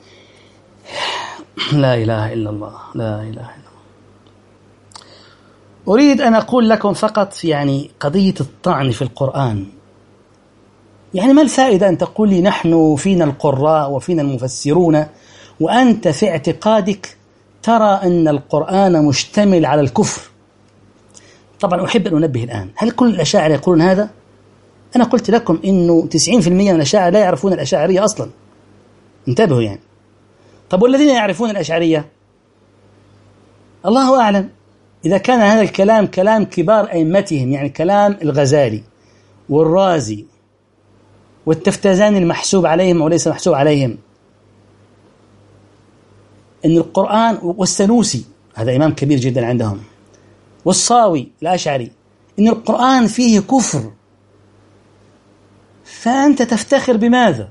لا إله إلا الله، لا إله إلا الله. أريد أن أقول لكم فقط يعني قضية الطعن في القرآن. يعني ما الفائدة أن تقول لي نحن فينا القراء وفينا المفسرون وأنت في اعتقادك ترى أن القرآن مشتمل على الكفر؟ طبعا أحب أن أنبه الآن، هل كل الأشاعرة يقولون هذا؟ أنا قلت لكم إنه 90% من الأشاعرة لا يعرفون الأشاعرية أصلا، انتبهوا يعني. طب والذين يعرفون الأشعرية الله أعلم إذا كان هذا الكلام كلام كبار أئمتهم، يعني كلام الغزالي والرازي والتفتزاني المحسوب عليهم أو ليس محسوب عليهم، إن القرآن، والسنوسي هذا إمام كبير جدا عندهم، والصاوي الأشعري، إن القرآن فيه كفر، فأنت تفتخر بماذا؟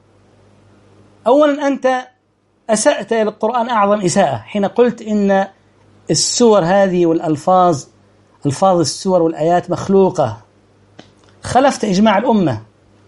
أولا أنت أسأت إلى القرآن أعظم إساءة حين قلت إن السور هذه والألفاظ، ألفاظ السور والآيات مخلوقة، خلفت إجماع الأمة،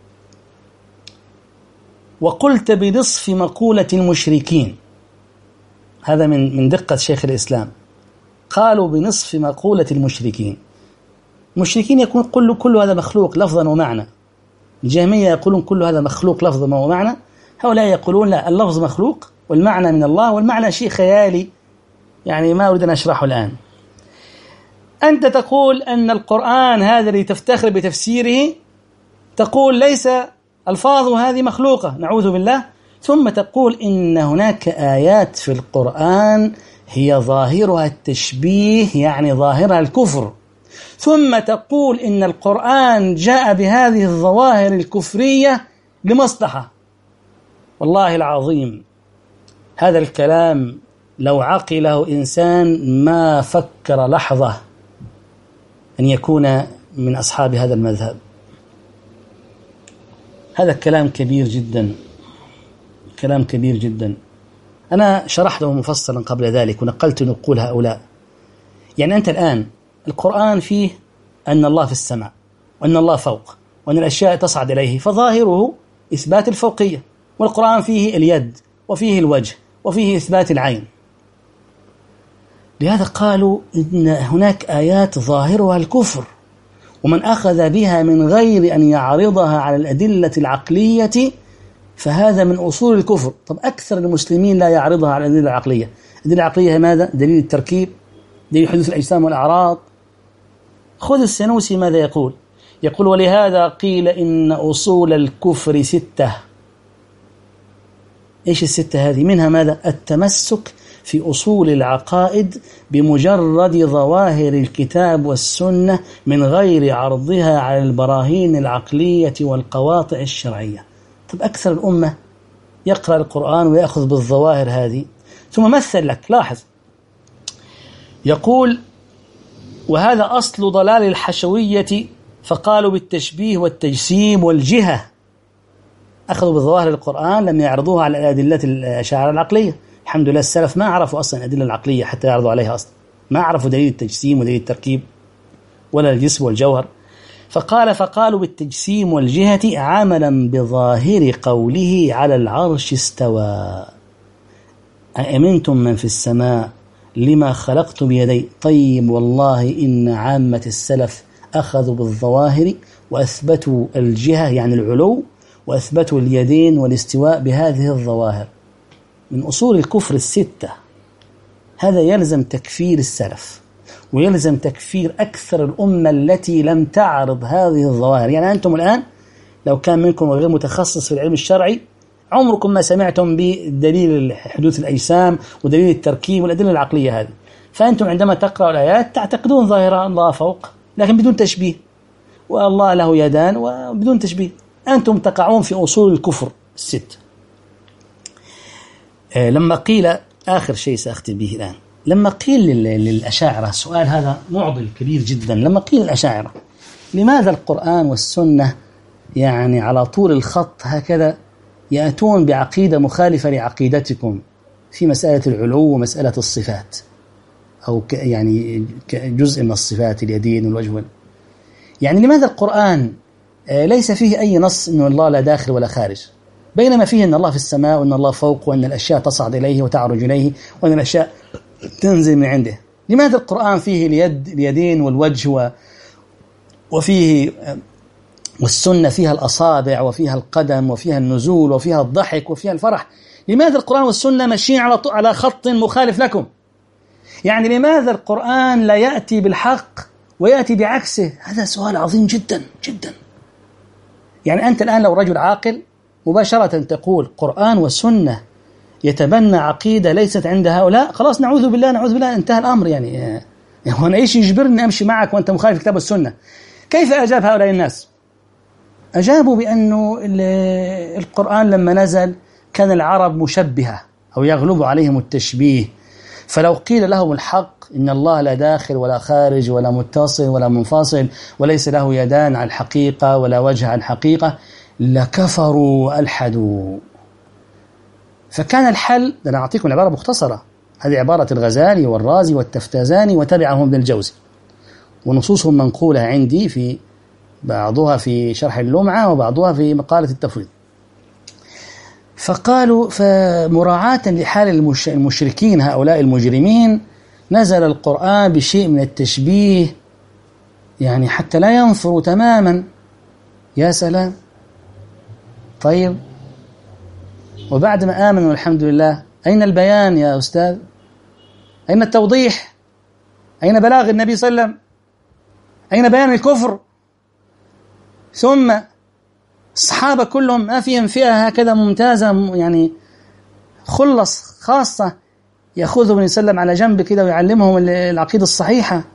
وقلت بنصف مقولة المشركين. هذا من دقة شيخ الإسلام، قالوا بنصف مقولة المشركين. المشركين يقولون كل هذا مخلوق لفظا ومعنى، الجهمية يقولون كل هذا مخلوق لفظا ومعنى، هؤلاء يقولون لا، اللفظ مخلوق والمعنى من الله، والمعنى شيء خيالي يعني ما أريد أن أشرحه الآن. أنت تقول أن القرآن هذا اللي تفتخر بتفسيره تقول ليس ألفاظه هذه مخلوقة، نعوذ بالله، ثم تقول إن هناك آيات في القرآن هي ظاهرها التشبيه، يعني ظاهرها الكفر، ثم تقول إن القرآن جاء بهذه الظواهر الكفرية لمصلحة. والله العظيم هذا الكلام لو عقله إنسان ما فكر لحظة أن يكون من أصحاب هذا المذهب. هذا كلام كبير جدا، كلام كبير جدا. أنا شرحته مفصلا قبل ذلك ونقلت نقول هؤلاء. يعني أنت الآن القرآن فيه أن الله في السماء وأن الله فوق وأن الأشياء تصعد إليه، فظاهره إثبات الفوقية، والقرآن فيه اليد وفيه الوجه وفيه إثبات العين. لهذا قالوا إن هناك آيات ظاهرها الكفر، ومن أخذ بها من غير أن يعرضها على الأدلة العقلية فهذا من أصول الكفر. طب أكثر المسلمين لا يعرضها على الأدلة العقلية. الأدلة العقلية ماذا؟ دليل التركيب، دليل حدوث الأجسام والأعراض. خذ السنوسي ماذا يقول؟ يقول ولهذا قيل إن أصول الكفر 6. إيش ال6 هذه؟ منها ماذا؟ التمسك في أصول العقائد بمجرد ظواهر الكتاب والسنة من غير عرضها على البراهين العقلية والقواطع الشرعية. طب أكثر الأمة يقرأ القرآن ويأخذ بالظواهر هذه. ثم مثل لك، لاحظ، يقول وهذا أصل ضلال الحشوية فقالوا بالتشبيه والتجسيم والجهة، أخذوا بظواهر القرآن لم يعرضوها على أدلة الأشاعرة العقلية. الحمد لله السلف ما عرفوا أصلا الأدلة العقلية حتى يعرضوا عليها أصلا، ما عرفوا دليل التجسيم ودليل التركيب ولا الجسم والجوهر. فقالوا بالتجسيم والجهة عملا بظاهر قوله على العرش استوى. أأمنتم من في السماء لما خلقت بيدي. طيب والله إن عامة السلف أخذوا بالظواهر وأثبتوا الجهة يعني العلو، وأثبتوا اليدين والاستواء بهذه الظواهر من أصول الكفر الستة. هذا يلزم تكفير السلف، ويلزم تكفير أكثر الأمة التي لم تعرض هذه الظواهر. يعني أنتم الآن لو كان منكم غير متخصص في العلم الشرعي عمركم ما سمعتم بدليل حدوث الأجسام ودليل التركيب والأدلة العقلية هذه، فأنتم عندما تقرأوا الآيات تعتقدون ظاهرة الله فوق لكن بدون تشبيه، والله له يدان وبدون تشبيه. أنتم تقعون في أصول الكفر الست. لما قيل آخر شيء سأختم به الآن، لما قيل للأشاعرة سؤال هذا معضل كبير جدا، لما قيل للأشاعرة لماذا القرآن والسنة يعني على طول الخط هكذا يأتون بعقيدة مخالفة لعقيدتكم في مسألة العلو ومسألة الصفات، أو يعني جزء من الصفات اليدين والوجه، يعني لماذا القرآن ليس فيه أي نص أن الله لا داخل ولا خارج، بينما فيه أن الله في السماء وأن الله فوق وأن الأشياء تصعد إليه وتعرج إليه وأن الأشياء تنزل من عنده؟ لماذا القرآن فيه اليدين والوجه وفيه والسنة فيها الأصابع وفيها القدم وفيها النزول وفيها الضحك وفيها الفرح؟ لماذا القرآن والسنة ماشيين على خط مخالف لكم؟ يعني لماذا القرآن لا يأتي بالحق ويأتي بعكسه؟ هذا سؤال عظيم جدا جدا. يعني أنت الآن لو رجل عاقل مباشرة تقول قرآن وسنة يتبنى عقيدة ليست عند هؤلاء، خلاص نعوذ بالله نعوذ بالله، انتهى الأمر. يعني وانا ايش يجبرني أمشي معك وأنت مخالف الكتاب والسنة؟ كيف أجاب هؤلاء الناس؟ أجابوا بأنه القرآن لما نزل كان العرب مشبهة أو يغلب عليهم التشبيه، فلو قيل لهم الحق إن الله لا داخل ولا خارج ولا متصل ولا منفصل وليس له يدان على الحقيقة ولا وجه على الحقيقة لكفروا وألحدوا. فكان الحل، أنا أعطيكم عبارة مختصرة، هذه عبارة الغزالي والرازي والتفتازاني وتبعهم ابن الجوزي، ونصوصهم منقولة عندي، في بعضها في شرح اللمعة وبعضها في مقالة التفويض. فقالوا فمراعاة لحال المشركين هؤلاء المجرمين نزل القرآن بشيء من التشبيه، يعني حتى لا ينفروا تماما. يا سلام. طيب وبعد ما آمنوا الحمد لله أين البيان يا أستاذ؟ أين التوضيح؟ أين بلاغ النبي صلى الله عليه وسلم؟ أين بيان الكفر؟ ثم الصحابة كلهم ما فيهم فئة هكذا ممتازة، يعني خلص خاصة يأخذهم النبي صلى الله عليه وسلم على جنب كده ويعلمهم العقيدة الصحيحة.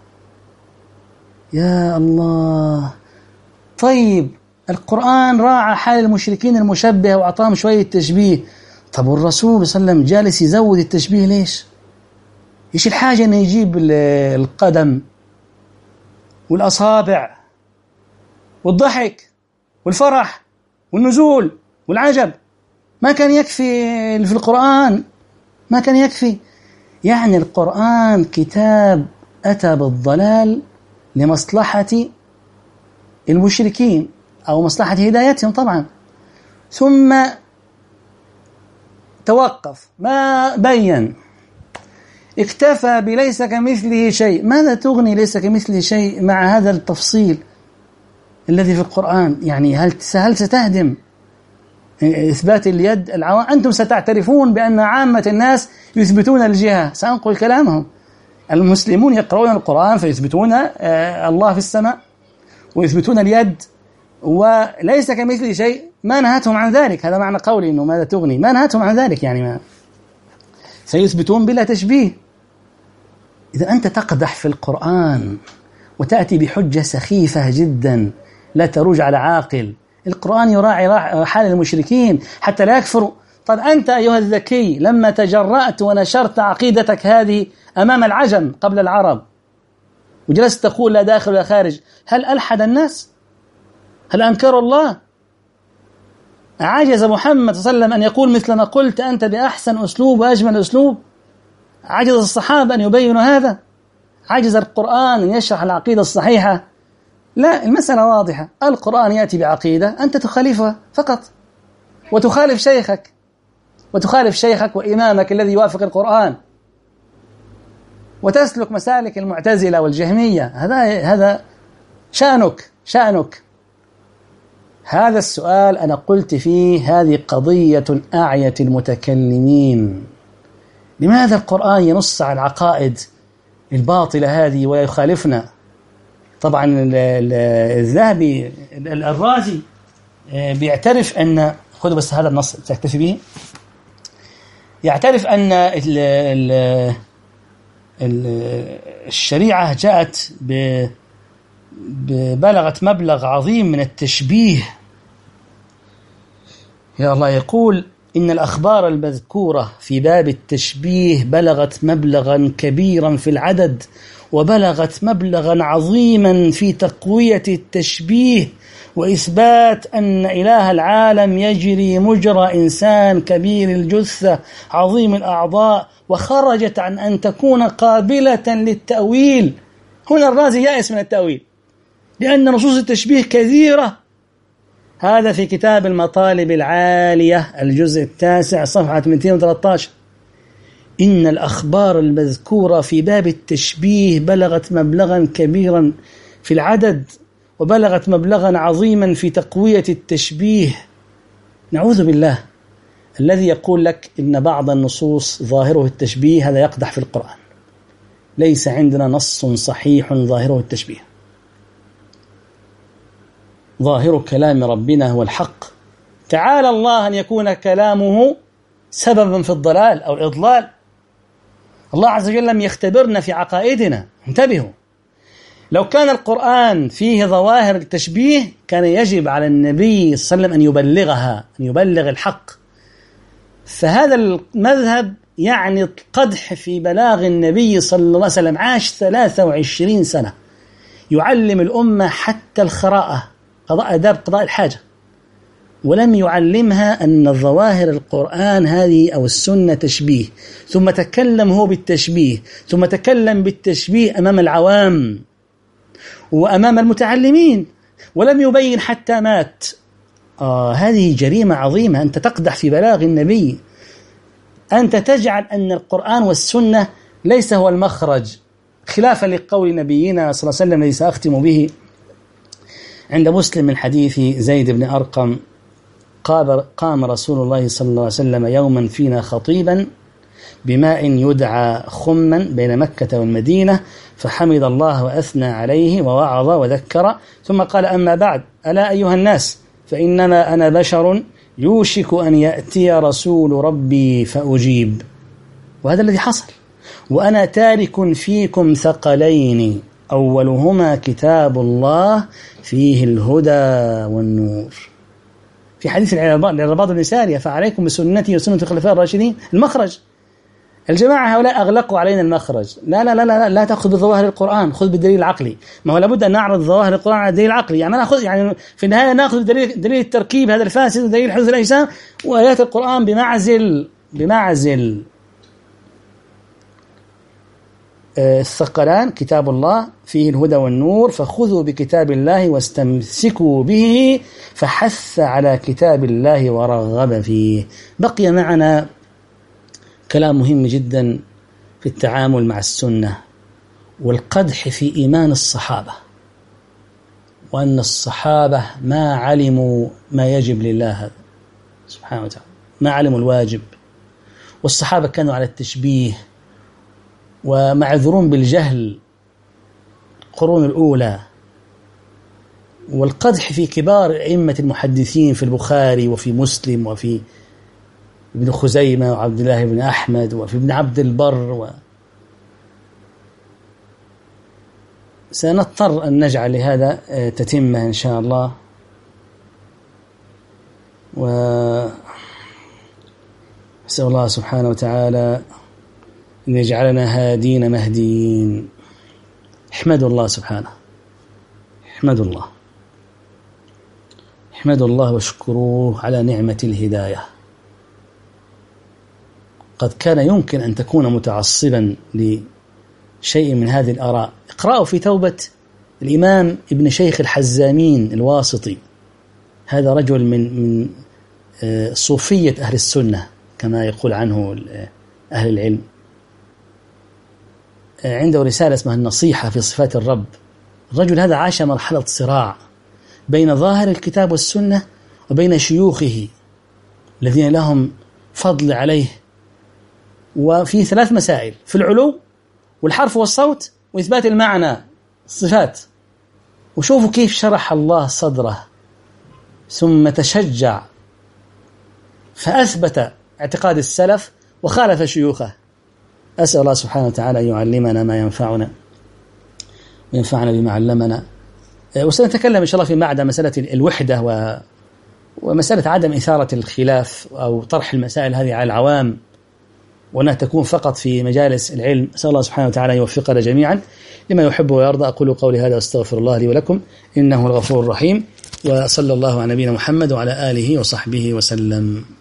يا الله. طيب القرآن راعى حال المشركين المشبهة وأعطاهم شوية تشبيه، طب والرسول صلى الله عليه وسلم جالس يزود التشبيه ليش؟ إيش الحاجة أن يجيب القدم والأصابع والضحك والفرح والنزول والعجب؟ ما كان يكفي في القرآن؟ ما كان يكفي؟ يعني القرآن كتاب أتى بالضلال لمصلحة المشركين أو مصلحة هدايتهم طبعا، ثم توقف ما بين، اكتفى بليس كمثله شيء. ماذا تغني ليس كمثله شيء مع هذا التفصيل الذي في القرآن؟ يعني هل ستهدم إثبات اليد؟ أنتم ستعترفون بأن عامة الناس يثبتون الجهة، سأنقل كلامهم. المسلمون يقرؤون القرآن فيثبتون الله في السماء ويثبتون اليد وليس كمثل شيء، ما نهتهم عن ذلك. هذا معنى قولي إنه ماذا تغني، ما نهتهم عن ذلك، يعني ما سيثبتون بلا تشبيه. إذا أنت تقدح في القرآن وتأتي بحجة سخيفة جدا لا تروج على عاقل، القرآن يراعي حال المشركين حتى لا يكفروا. طب أنت أيها الذكي لما تجرأت ونشرت عقيدتك هذه أمام العجم قبل العرب وجلست تقول لا داخل ولا خارج، هل ألحد الناس؟ هل أنكروا الله؟ عجز محمد صلى الله عليه وسلم أن يقول مثل ما قلت أنت بأحسن أسلوب وأجمل أسلوب؟ عجز الصحابة أن يبينوا هذا؟ عجز القرآن أن يشرح العقيدة الصحيحة؟ لا، المسألة واضحة. القرآن يأتي بعقيدة أنت تخالفها فقط، وتخالف شيخك وإمامك الذي يوافق القرآن، وتسلك مسالك المعتزلة والجهمية. هذا شأنك. هذا السؤال أنا قلت فيه هذه قضية أعية المتكلمين. لماذا القرآن ينص على العقائد الباطلة هذه ولا يخالفنا؟ طبعا الذهبي الرازي بيعترف أن، خذوا بس هذا النص تكتفي به، يعترف أن الشريعة جاءت ببلغت مبلغ عظيم من التشبيه. يا الله، يقول إن الأخبار المذكورة في باب التشبيه بلغت مبلغا كبيرا في العدد، وبلغت مبلغا عظيما في تقوية التشبيه وإثبات أن إله العالم يجري مجرى إنسان كبير الجثة عظيم الأعضاء، وخرجت عن أن تكون قابلة للتأويل. هنا الرازي يائس من التأويل لأن نصوص التشبيه كثيرة. هذا في كتاب المطالب العالية الجزء 9 صفحة 213. إن الأخبار المذكورة في باب التشبيه بلغت مبلغا كبيرا في العدد، وبلغت مبلغا عظيما في تقوية التشبيه. نعوذ بالله. الذي يقول لك إن بعض النصوص ظاهره التشبيه هذا يقدح في القرآن. ليس عندنا نص صحيح ظاهره التشبيه. ظاهر كلام ربنا هو الحق. تعالى الله أن يكون كلامه سببا في الضلال أو الإضلال. الله عز وجل لم يختبرنا في عقائدنا. انتبهوا، لو كان القرآن فيه ظواهر التشبيه كان يجب على النبي صلى الله عليه وسلم أن يبلغها، أن يبلغ الحق. فهذا المذهب يعني القدح في بلاغ النبي صلى الله عليه وسلم. عاش 23 سنة يعلم الأمة حتى الخراءة، آداب قضاء الحاجة، ولم يعلمها أن ظواهر القرآن هذه أو السنة تشبيه. ثم تكلم هو بالتشبيه، ثم تكلم بالتشبيه أمام العوام وأمام المتعلمين، ولم يبين حتى مات. هذه جريمة عظيمة. أنت تقدح في بلاغ النبي، أنت تجعل أن القرآن والسنة ليس هو المخرج، خلافا لقول نبينا صلى الله عليه وسلم الذي سأختم به عند مسلم من حديث زيد بن أرقم: قام رسول الله صلى الله عليه وسلم يوما فينا خطيبا بماء يدعى خما بين مكة والمدينة، فحمد الله وأثنى عليه ووعظ وذكر، ثم قال: أما بعد، ألا أيها الناس، فإنما أنا بشر يوشك أن يأتي رسول ربي فأجيب. وهذا الذي حصل. وأنا تارك فيكم ثقلين، أولهما كتاب الله فيه الهدى والنور. في حديث العرباض بن سارية: فعليكم بسنتي وسنة الخلفاء الراشدين. المخرج. الجماعة هؤلاء أغلقوا علينا المخرج. لا لا لا لا, لا تأخذ بظواهر القرآن، خذ بالدليل العقلي. ما هو لابد أن نعرض ظواهر القرآن على الدليل العقلي. يعني نأخذ، يعني في النهاية نأخذ دليل التركيب هذا الفاسد ودليل حدوث الأجسام، وآيات القرآن بمعزل. الثقلان كتاب الله فيه الهدى والنور، فخذوا بكتاب الله واستمسكوا به، فحث على كتاب الله ورغب فيه. بقي معنا كلام مهم جدا في التعامل مع السنة والقدح في إيمان الصحابة، وأن الصحابة ما علموا ما يجب لله سبحانه وتعالى، ما علموا الواجب، والصحابة كانوا على التشبيه ومعذورون بالجهل القرون الأولى، والقدح في كبار أئمة المحدثين في البخاري وفي مسلم وفي ابن خزيمة وعبد الله بن أحمد وفي ابن عبد البر سنضطر أن نجعل لهذا تتمة إن شاء الله. أسأل الله سبحانه وتعالى أن يجعلنا هادين مهديين. احمدوا الله سبحانه، احمدوا الله. احمدوا الله واشكروه على نعمة الهداية. قد كان يمكن أن تكون متعصبا لشيء من هذه الآراء. اقرأوا في توبة الإمام ابن شيخ الحزامين الواسطي، هذا رجل من صوفية أهل السنة كما يقول عنه أهل العلم. عنده رسالة اسمها النصيحة في صفات الرب. الرجل هذا عاش مرحلة صراع بين ظاهر الكتاب والسنة وبين شيوخه الذين لهم فضل عليه، وفي 3 مسائل: في العلو والحرف والصوت وإثبات المعنى الصفات. وشوفوا كيف شرح الله صدره ثم تشجع فأثبت اعتقاد السلف وخالف شيوخه. أسأل الله سبحانه وتعالى أن يعلمنا ما ينفعنا وينفعنا بما علمنا. وسنتكلم إن شاء الله فيما بعد مسألة الوحدة ومسألة عدم إثارة الخلاف أو طرح المسائل هذه على العوام، وأنها تكون فقط في مجالس العلم. أسأل الله سبحانه وتعالى أن يوفقنا جميعا لما يحب ويرضى. أقول قولي هذا واستغفر الله لي ولكم إنه الغفور الرحيم، وصلى الله على نبينا محمد وعلى آله وصحبه وسلم.